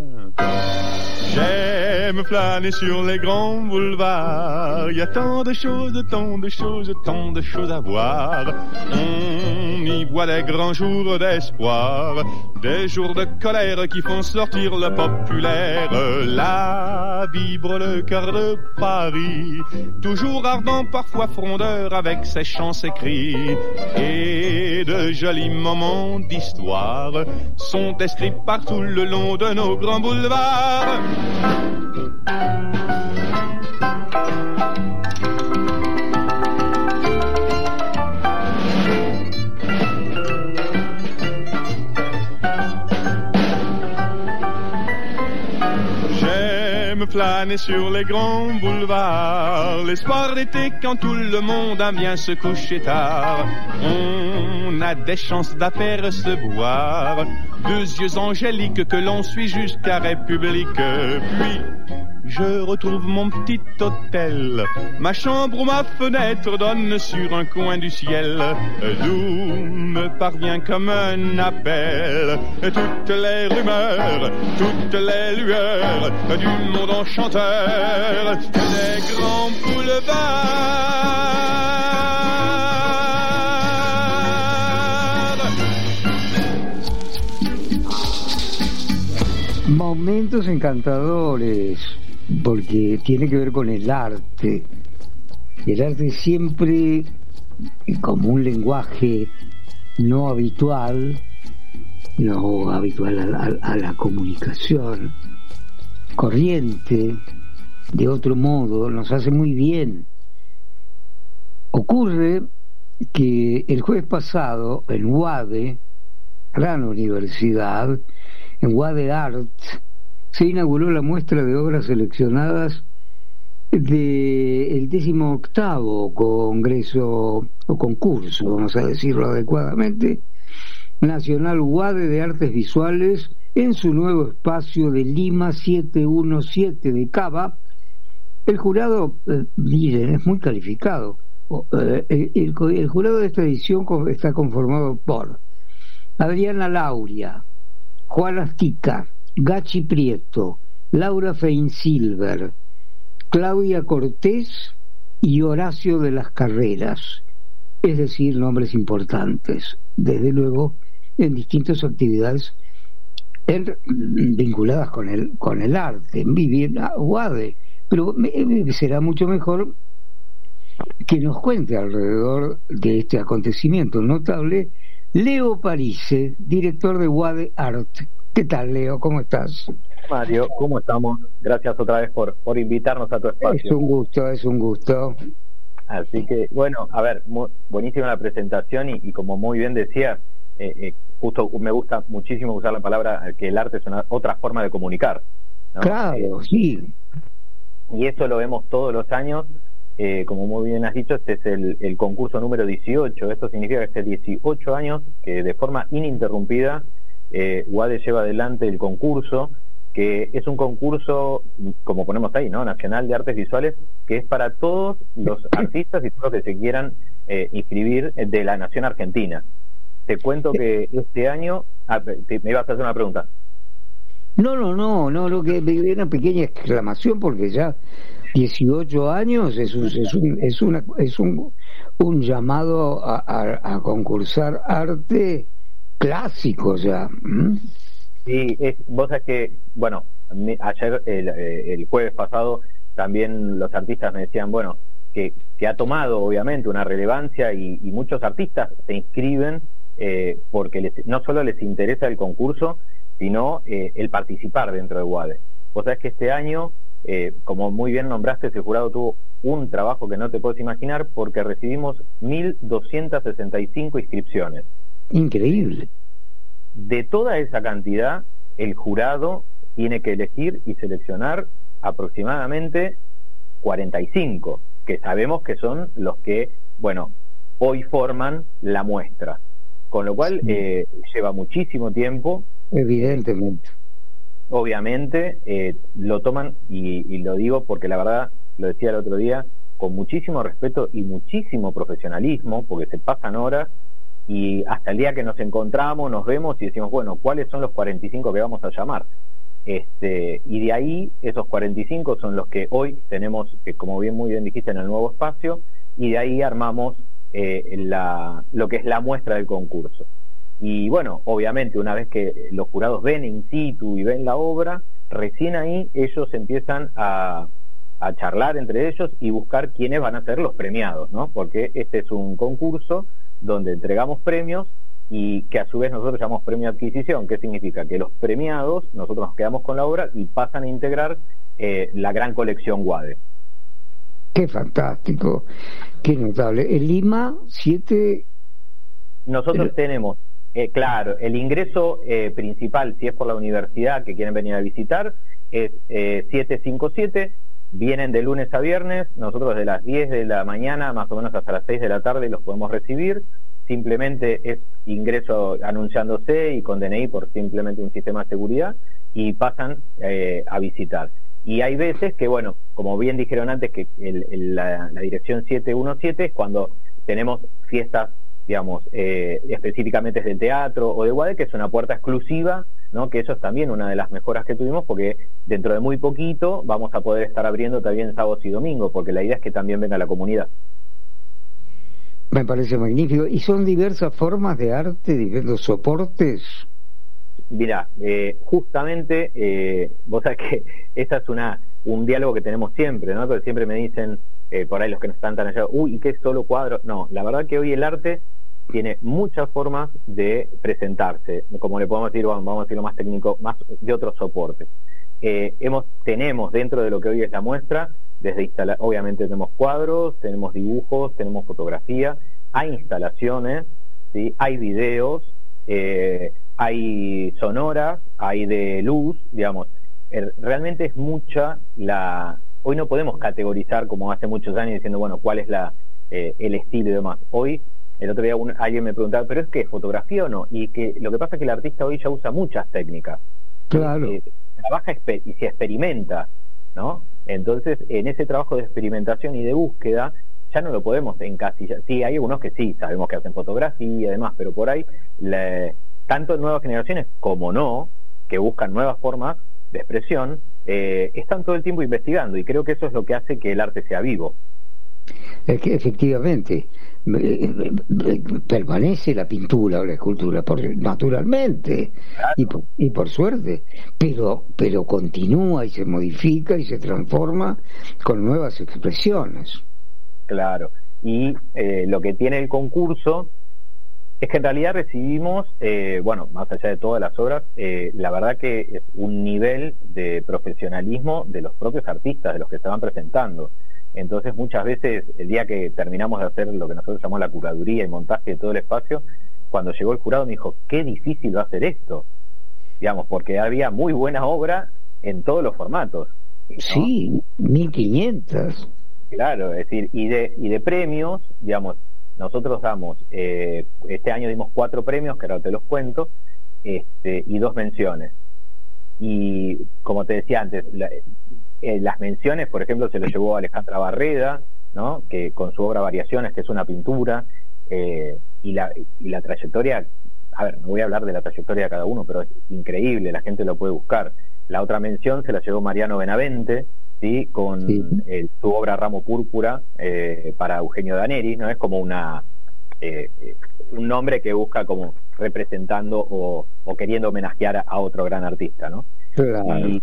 J'aime flâner sur les grands boulevards. Il y a tant de choses, tant de choses, tant de choses à voir. On y voit les grands jours d'espoir, des jours de colère qui font sortir le populaire. Là vibre le cœur de Paris, toujours ardent, parfois frondeur, avec ses chants, ses cris. Et de jolis moments d'histoire sont inscrits partout le long de nos grands boulevards. J'aime flâner sur les grands boulevards. L'espoir d'été quand tout le monde aime bien se coucher tard. On a des chances d'apercevoir deux yeux angéliques que l'on suit jusqu'à République. Puis je retrouve mon petit hôtel, ma chambre ou ma fenêtre donne sur un coin du ciel, d'où me parvient comme un appel toutes les rumeurs, toutes les lueurs du monde enchanteur des grands boulevards. Momentos encantadores, porque tiene que ver con el arte. El arte siempre como un lenguaje no habitual, no habitual a, a, a la comunicación corriente, de otro modo, nos hace muy bien. Ocurre que el jueves pasado en UADE, gran universidad, en UADE Art, se inauguró la muestra de obras seleccionadas del décimo octavo Congreso o concurso, vamos a decirlo adecuadamente, Nacional UADE de Artes Visuales en su nuevo espacio de Lima setecientos diecisiete de Cava. El jurado, eh, miren, es muy calificado. Eh, el, el jurado de esta edición está conformado por Adriana Lauria, Juan Astica, Gachi Prieto, Laura Feinsilver, Claudia Cortés y Horacio de las Carreras, es decir, nombres importantes, desde luego en distintas actividades en, vinculadas con el con el arte, en vivir a UADE, pero me, será mucho mejor que nos cuente alrededor de este acontecimiento notable Leo Parise, director de UADE Art. ¿Qué tal, Leo? ¿Cómo estás? Mario, ¿cómo estamos? Gracias otra vez por, por invitarnos a tu espacio. Es un gusto, es un gusto. Así que, bueno, a ver, muy, buenísima la presentación y, y como muy bien decías, eh, eh, justo me gusta muchísimo usar la palabra que el arte es una otra forma de comunicar, ¿no? Claro, eh, sí. Y eso lo vemos todos los años. Eh, como muy bien has dicho, este es el, el concurso número dieciocho. Esto significa que hace dieciocho años que de forma ininterrumpida eh, UADE lleva adelante el concurso, que es un concurso, como ponemos ahí, ¿no? Nacional de Artes Visuales, que es para todos los artistas y todos los que se quieran eh, inscribir de la nación argentina. Te cuento que este año... Ah, te, me ibas a hacer una pregunta. No, no, no, no, lo que una pequeña exclamación, porque ya dieciocho años es un, es un, es una, es un, un llamado a, a, a concursar arte clásico ya. ¿Mm? Sí, es, vos sabés que, bueno, ayer, el, el jueves pasado, también los artistas me decían, bueno, que, que ha tomado obviamente una relevancia y, y muchos artistas se inscriben eh, porque les, no solo les interesa el concurso, sino eh, el participar dentro de UADE. Vos sabés que este año, eh, como muy bien nombraste, ese jurado tuvo un trabajo que no te puedes imaginar, porque recibimos mil doscientas sesenta y cinco inscripciones. Increíble. De toda esa cantidad, el jurado tiene que elegir y seleccionar aproximadamente cuarenta y cinco, que sabemos que son los que, bueno, hoy forman la muestra. Con lo cual, sí. eh, lleva muchísimo tiempo. Evidentemente. Obviamente, eh, lo toman, y, y lo digo porque la verdad, lo decía el otro día, con muchísimo respeto y muchísimo profesionalismo, porque se pasan horas, y hasta el día que nos encontramos, nos vemos y decimos, bueno, ¿cuáles son los cuarenta y cinco que vamos a llamar? Este, y de ahí, esos cuarenta y cinco son los que hoy tenemos, eh, como bien muy bien dijiste, en el nuevo espacio, y de ahí armamos eh, la, lo que es la muestra del concurso. Y bueno, obviamente, una vez que los jurados ven in situ y ven la obra, recién ahí ellos empiezan a, a charlar entre ellos y buscar quiénes van a ser los premiados, ¿no? Porque este es un concurso donde entregamos premios y que a su vez nosotros llamamos premio de adquisición. ¿Qué significa? Que los premiados, nosotros nos quedamos con la obra y pasan a integrar eh, la gran colección UADE. Qué fantástico, qué notable. El Lima siete... Nosotros el... tenemos, eh, claro, el ingreso eh, principal, si es por la universidad que quieren venir a visitar, es eh, siete cinco siete, vienen de lunes a viernes, nosotros de las diez de la mañana más o menos hasta las seis de la tarde los podemos recibir, simplemente es ingreso anunciándose y con D N I por simplemente un sistema de seguridad y pasan eh, a visitar. Y hay veces que, bueno, como bien dijeron antes, que el, el, la, la dirección siete uno siete es cuando tenemos fiestas, digamos, eh, específicamente del teatro o de Guade, que es una puerta exclusiva, ¿no? Que eso es también una de las mejoras que tuvimos, porque dentro de muy poquito vamos a poder estar abriendo también sábados y domingos, porque la idea es que también venga la comunidad. Me parece magnífico. ¿Y son diversas formas de arte, diversos soportes? Mira, eh, justamente, eh, vos sabés que esa es una un diálogo que tenemos siempre, ¿no? Porque siempre me dicen, eh, por ahí los que no están tan allá, uy, ¿y qué es solo cuadro? No, la verdad que hoy el arte tiene muchas formas de presentarse, como le podemos decir, vamos a decirlo más técnico, más de otros soportes. Eh, hemos, tenemos dentro de lo que hoy es la muestra, desde instala obviamente tenemos cuadros, tenemos dibujos, tenemos fotografía, hay instalaciones, ¿sí? Hay videos, eh, hay sonoras, hay de luz, digamos, er, realmente es mucha la... Hoy no podemos categorizar como hace muchos años diciendo, bueno, cuál es la eh, el estilo y demás. Hoy, el otro día un, alguien me preguntaba, ¿pero es que fotografía o no? Y que lo que pasa es que el artista hoy ya usa muchas técnicas. Claro. Eh, trabaja y se experimenta, ¿no? Entonces, en ese trabajo de experimentación y de búsqueda, ya no lo podemos encasillar. Sí, hay algunos que sí, sabemos que hacen fotografía y demás, pero por ahí, la, tanto nuevas generaciones como no, que buscan nuevas formas de expresión, eh, están todo el tiempo investigando, y creo que eso es lo que hace que el arte sea vivo. Es que efectivamente permanece la pintura o la escultura por, naturalmente, claro. y, por, y por suerte, pero pero continúa y se modifica y se transforma con nuevas expresiones. Claro, y eh, lo que tiene el concurso es que en realidad recibimos, eh, bueno, más allá de todas las obras, eh, la verdad que es un nivel de profesionalismo de los propios artistas, de los que se van presentando. Entonces muchas veces el día que terminamos de hacer lo que nosotros llamamos la curaduría y montaje de todo el espacio, cuando llegó el jurado me dijo, qué difícil va a ser esto, digamos, porque había muy buena obra en todos los formatos, ¿no? Sí, mil quinientas. Claro, es decir, y de, y de premios, digamos, nosotros damos, eh, este año dimos cuatro premios, que ahora te los cuento, este, y dos menciones. Y como te decía antes, la, eh, las menciones, por ejemplo, se lo llevó Alejandra Barreda, ¿no? Que con su obra Variaciones, que es una pintura, eh, y, la, y la trayectoria, a ver, no voy a hablar de la trayectoria de cada uno, pero es increíble, la gente lo puede buscar. La otra mención se la llevó Mariano Benavente, ¿sí? Con sí. Eh, su obra Ramo Púrpura, eh, para Eugenio Daneri, ¿no? Es como una eh, un nombre que busca como representando o, o queriendo homenajear a, a otro gran artista, ¿no? Claro. Y,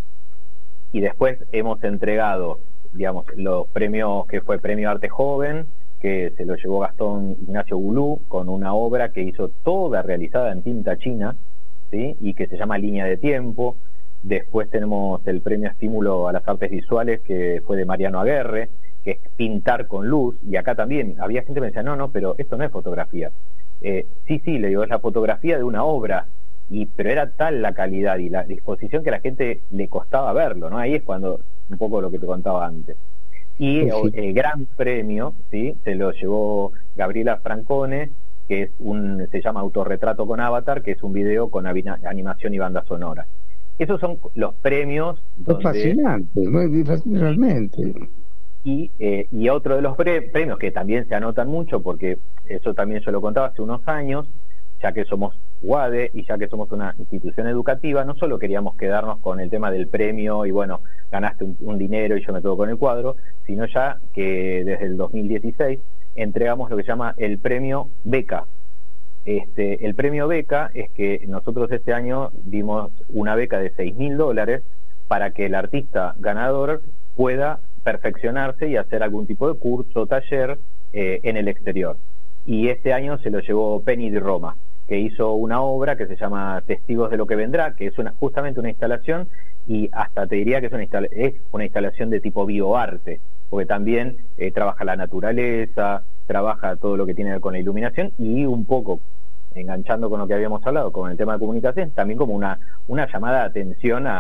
y después hemos entregado, digamos, los premios, que fue Premio Arte Joven, que se lo llevó Gastón Ignacio Gulú, con una obra que hizo toda realizada en tinta china, ¿sí? Y que se llama Línea de Tiempo. Después tenemos el premio Estímulo a las Artes Visuales, que fue de Mariano Aguerre, que es pintar con luz, y acá también había gente que me decía, no, no, pero esto no es fotografía. Eh, sí, sí, le digo, es la fotografía de una obra, y pero era tal la calidad y la disposición que a la gente le costaba verlo, ¿no? Ahí es cuando, un poco lo que te contaba antes. Y sí, sí. El gran premio, ¿sí? Se lo llevó Gabriela Francone, que es un, se llama Autorretrato con Avatar, que es un video con animación y banda sonora. Esos son los premios donde... fascinante, realmente. Y, eh, y otro de los pre premios que también se anotan mucho, porque eso también yo lo contaba hace unos años, ya que somos Guade y ya que somos una institución educativa, no solo queríamos quedarnos con el tema del premio y bueno, ganaste un, un dinero y yo me quedo con el cuadro, sino ya que desde el dos mil dieciséis entregamos lo que se llama el premio Beca. Este, el premio Beca es que nosotros este año dimos una beca de seis mil dólares para que el artista ganador pueda perfeccionarse y hacer algún tipo de curso o taller eh, en el exterior. Y este año se lo llevó Penny di Roma, que hizo una obra que se llama Testigos de lo que vendrá, que es una, justamente una instalación, y hasta te diría que es una, instala es una instalación de tipo bioarte, porque también eh, trabaja la naturaleza, trabaja todo lo que tiene que ver con la iluminación, y un poco enganchando con lo que habíamos hablado, con el tema de comunicación, también como una, una llamada de atención a,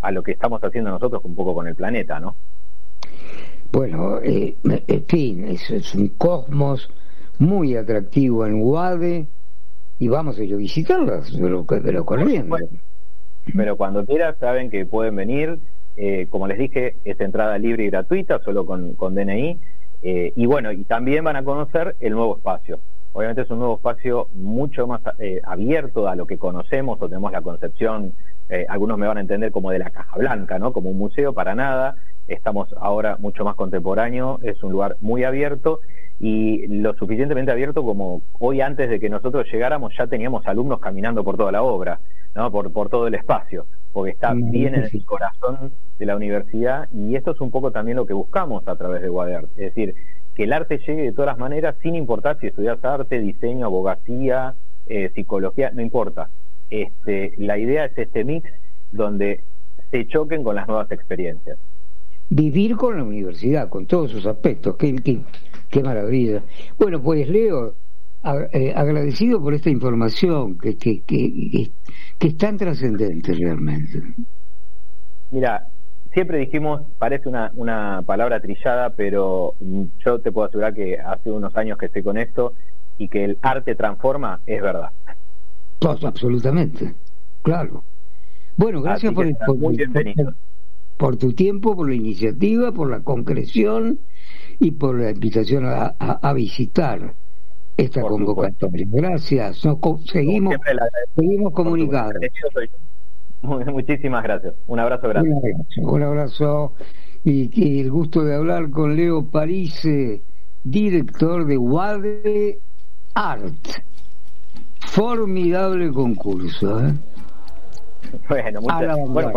a lo que estamos haciendo nosotros un poco con el planeta, ¿no? Bueno, eh, en fin, es, es un cosmos muy atractivo en UADE y vamos a ir a visitarlas, pero, pero corriendo. Pero cuando quieran saben que pueden venir, eh, como les dije, es entrada libre y gratuita, solo con, con D N I, eh, y bueno, y también van a conocer el nuevo espacio. Obviamente es un nuevo espacio mucho más eh, abierto a lo que conocemos o tenemos la concepción, eh, algunos me van a entender como de la Caja Blanca, ¿no? Como un museo, para nada. Estamos ahora mucho más contemporáneo, es un lugar muy abierto y lo suficientemente abierto como hoy, antes de que nosotros llegáramos, ya teníamos alumnos caminando por toda la obra, ¿no? Por, por todo el espacio, porque está bien en el corazón de la universidad, y esto es un poco también lo que buscamos a través de UADEART, es decir, que el arte llegue de todas las maneras, sin importar si estudias arte, diseño, abogacía, eh, psicología, no importa. Este, la idea es este mix donde se choquen con las nuevas experiencias. Vivir con la universidad, con todos sus aspectos, qué, qué, qué maravilla. Bueno, pues Leo, a, eh, agradecido por esta información que, que, que, que es tan trascendente realmente. Mira, siempre dijimos, parece una, una palabra trillada, pero yo te puedo asegurar que hace unos años que estoy con esto, y que el arte transforma, es verdad. Pues, absolutamente, claro. Bueno, gracias por, por, muy bienvenido. por tu tiempo, por la iniciativa, por la concreción y por la invitación a, a, a visitar esta por convocatoria. Supuesto. Gracias, nos seguimos, seguimos comunicados. Muchísimas gracias. Un abrazo grande. Un abrazo, un abrazo y, y el gusto de hablar con Leo Parise, director de UADE Art. Formidable concurso, ¿eh? Bueno, muchas gracias. Bueno,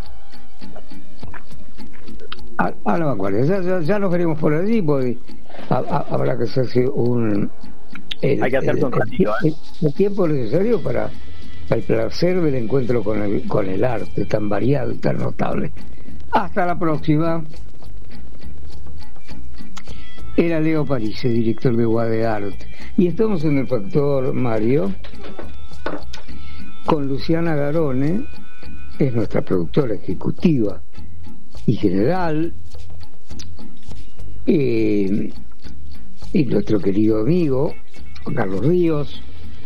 a, a la vanguardia. Ya, ya, ya nos veremos por allí, porque a, a, habrá que hacerse un. El, Hay que hacerse el, un ratito, el, ¿eh? el tiempo necesario para. el placer del encuentro con el, con el arte tan variado y tan notable. Hasta la próxima. Era Leo Parise, director de UADE Art, y estamos en el Factor Mario con Luciana Garone, es nuestra productora ejecutiva y general, eh, y nuestro querido amigo Juan Carlos Ríos,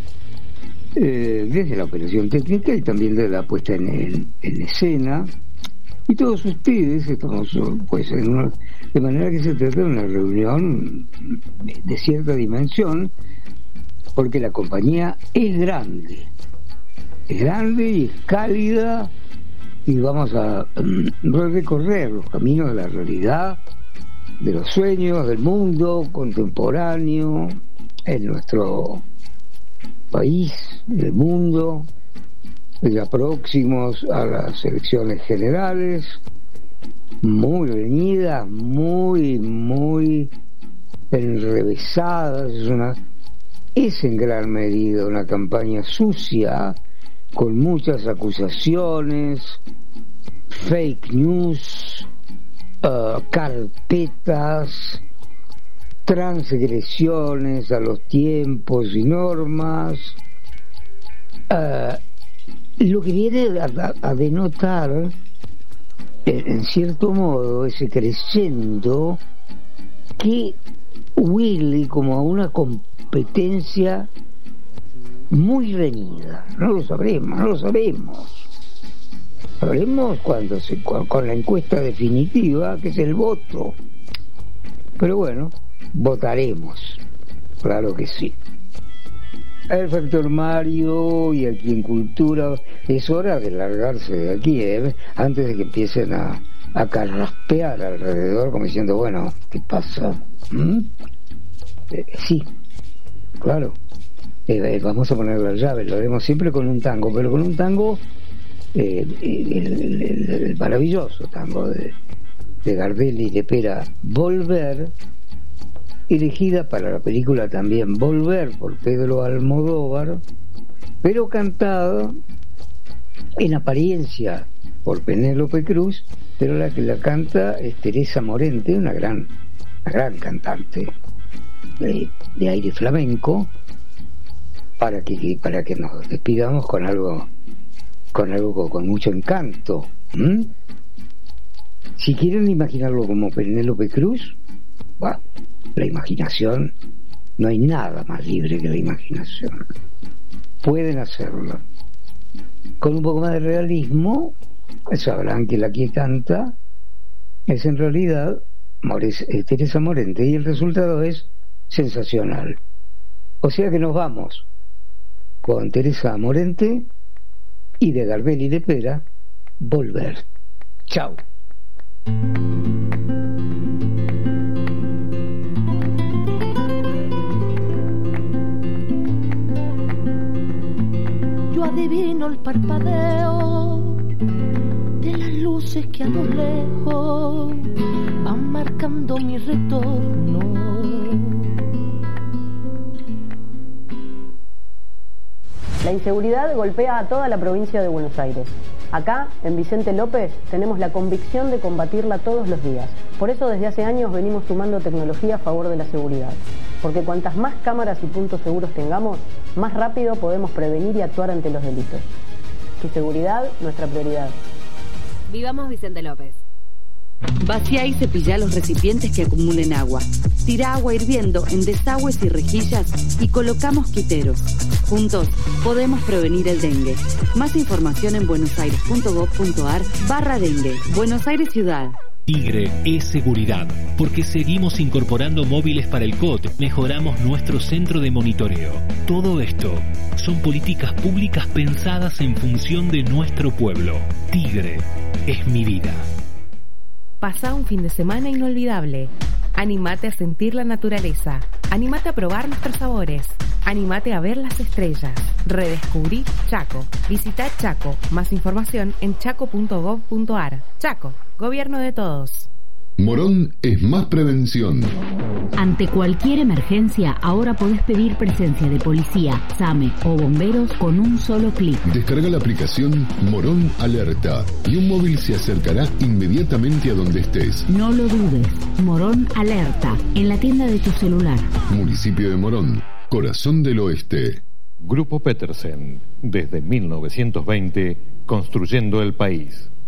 Eh, desde la operación técnica y también de la puesta en, en, en escena, y todos ustedes estamos pues en una, de manera que se trata de una reunión de cierta dimensión, porque la compañía es grande es grande y es cálida, y vamos a um, recorrer los caminos de la realidad, de los sueños, del mundo contemporáneo en nuestro país, del mundo, ya próximos a las elecciones generales, muy reñidas, muy, muy enrevesadas. Es una, es en gran medida una campaña sucia, con muchas acusaciones, fake news, uh, carpetas, transgresiones a los tiempos y normas, uh, lo que viene a, a, a denotar eh, en cierto modo ese crescendo que huele como a una competencia muy reñida. No lo sabremos, no lo sabemos. Sabremos cuando se, con, con la encuesta definitiva, que es el voto. Pero bueno, votaremos, claro que sí. El Factor Mario y aquí en Cultura, es hora de largarse de aquí, ¿eh? Antes de que empiecen a, a carraspear alrededor, como diciendo, bueno, ¿qué pasa? ¿Mm? Eh, sí, claro, eh, vamos a poner la llave, lo haremos siempre con un tango, pero con un tango, eh, el, el, el, el maravilloso tango de, de Gardel y de Pera, Volver, elegida para la película también Volver por Pedro Almodóvar, pero cantada en apariencia por Penélope Cruz, pero la que la canta es Teresa Morente, una gran, una gran cantante de, de aire flamenco, para que para que nos despidamos con algo con algo con, con mucho encanto ¿Mm? Si quieren imaginarlo como Penélope Cruz, bueno, la imaginación, no hay nada más libre que la imaginación. Pueden hacerlo. Con un poco más de realismo, sabrán que la que canta es en realidad Mores, eh, Teresa Morente, y el resultado es sensacional. O sea que nos vamos con Teresa Morente y de Gardel y de Pera, Volver. Chao. Yo adivino el parpadeo de las luces que a lo lejos van marcando mi retorno. La inseguridad golpea a toda la provincia de Buenos Aires. Acá, en Vicente López, tenemos la convicción de combatirla todos los días. Por eso desde hace años venimos sumando tecnología a favor de la seguridad. Porque cuantas más cámaras y puntos seguros tengamos, más rápido podemos prevenir y actuar ante los delitos. Tu seguridad, nuestra prioridad. Vivamos Vicente López. Vacía y cepilla los recipientes que acumulen agua. Tira agua hirviendo en desagües y rejillas y coloca mosquiteros. Juntos podemos prevenir el dengue. Más información en buenosaires.gov.ar barra dengue. Buenos Aires Ciudad. Tigre es seguridad, porque seguimos incorporando móviles para el C O T, mejoramos nuestro centro de monitoreo. Todo esto son políticas públicas pensadas en función de nuestro pueblo. Tigre es mi vida. Pasá un fin de semana inolvidable. Animate a sentir la naturaleza. Animate a probar nuestros sabores. Animate a ver las estrellas. Redescubrí Chaco. Visita Chaco. Más información en chaco punto gov punto ar. Chaco, gobierno de todos. Morón es más prevención. Ante cualquier emergencia, ahora podés pedir presencia de policía, SAME o bomberos con un solo clic. Descarga la aplicación Morón Alerta y un móvil se acercará inmediatamente a donde estés. No lo dudes. Morón Alerta, en la tienda de tu celular. Municipio de Morón, corazón del oeste. Grupo Petersen, desde mil novecientos veinte, construyendo el país.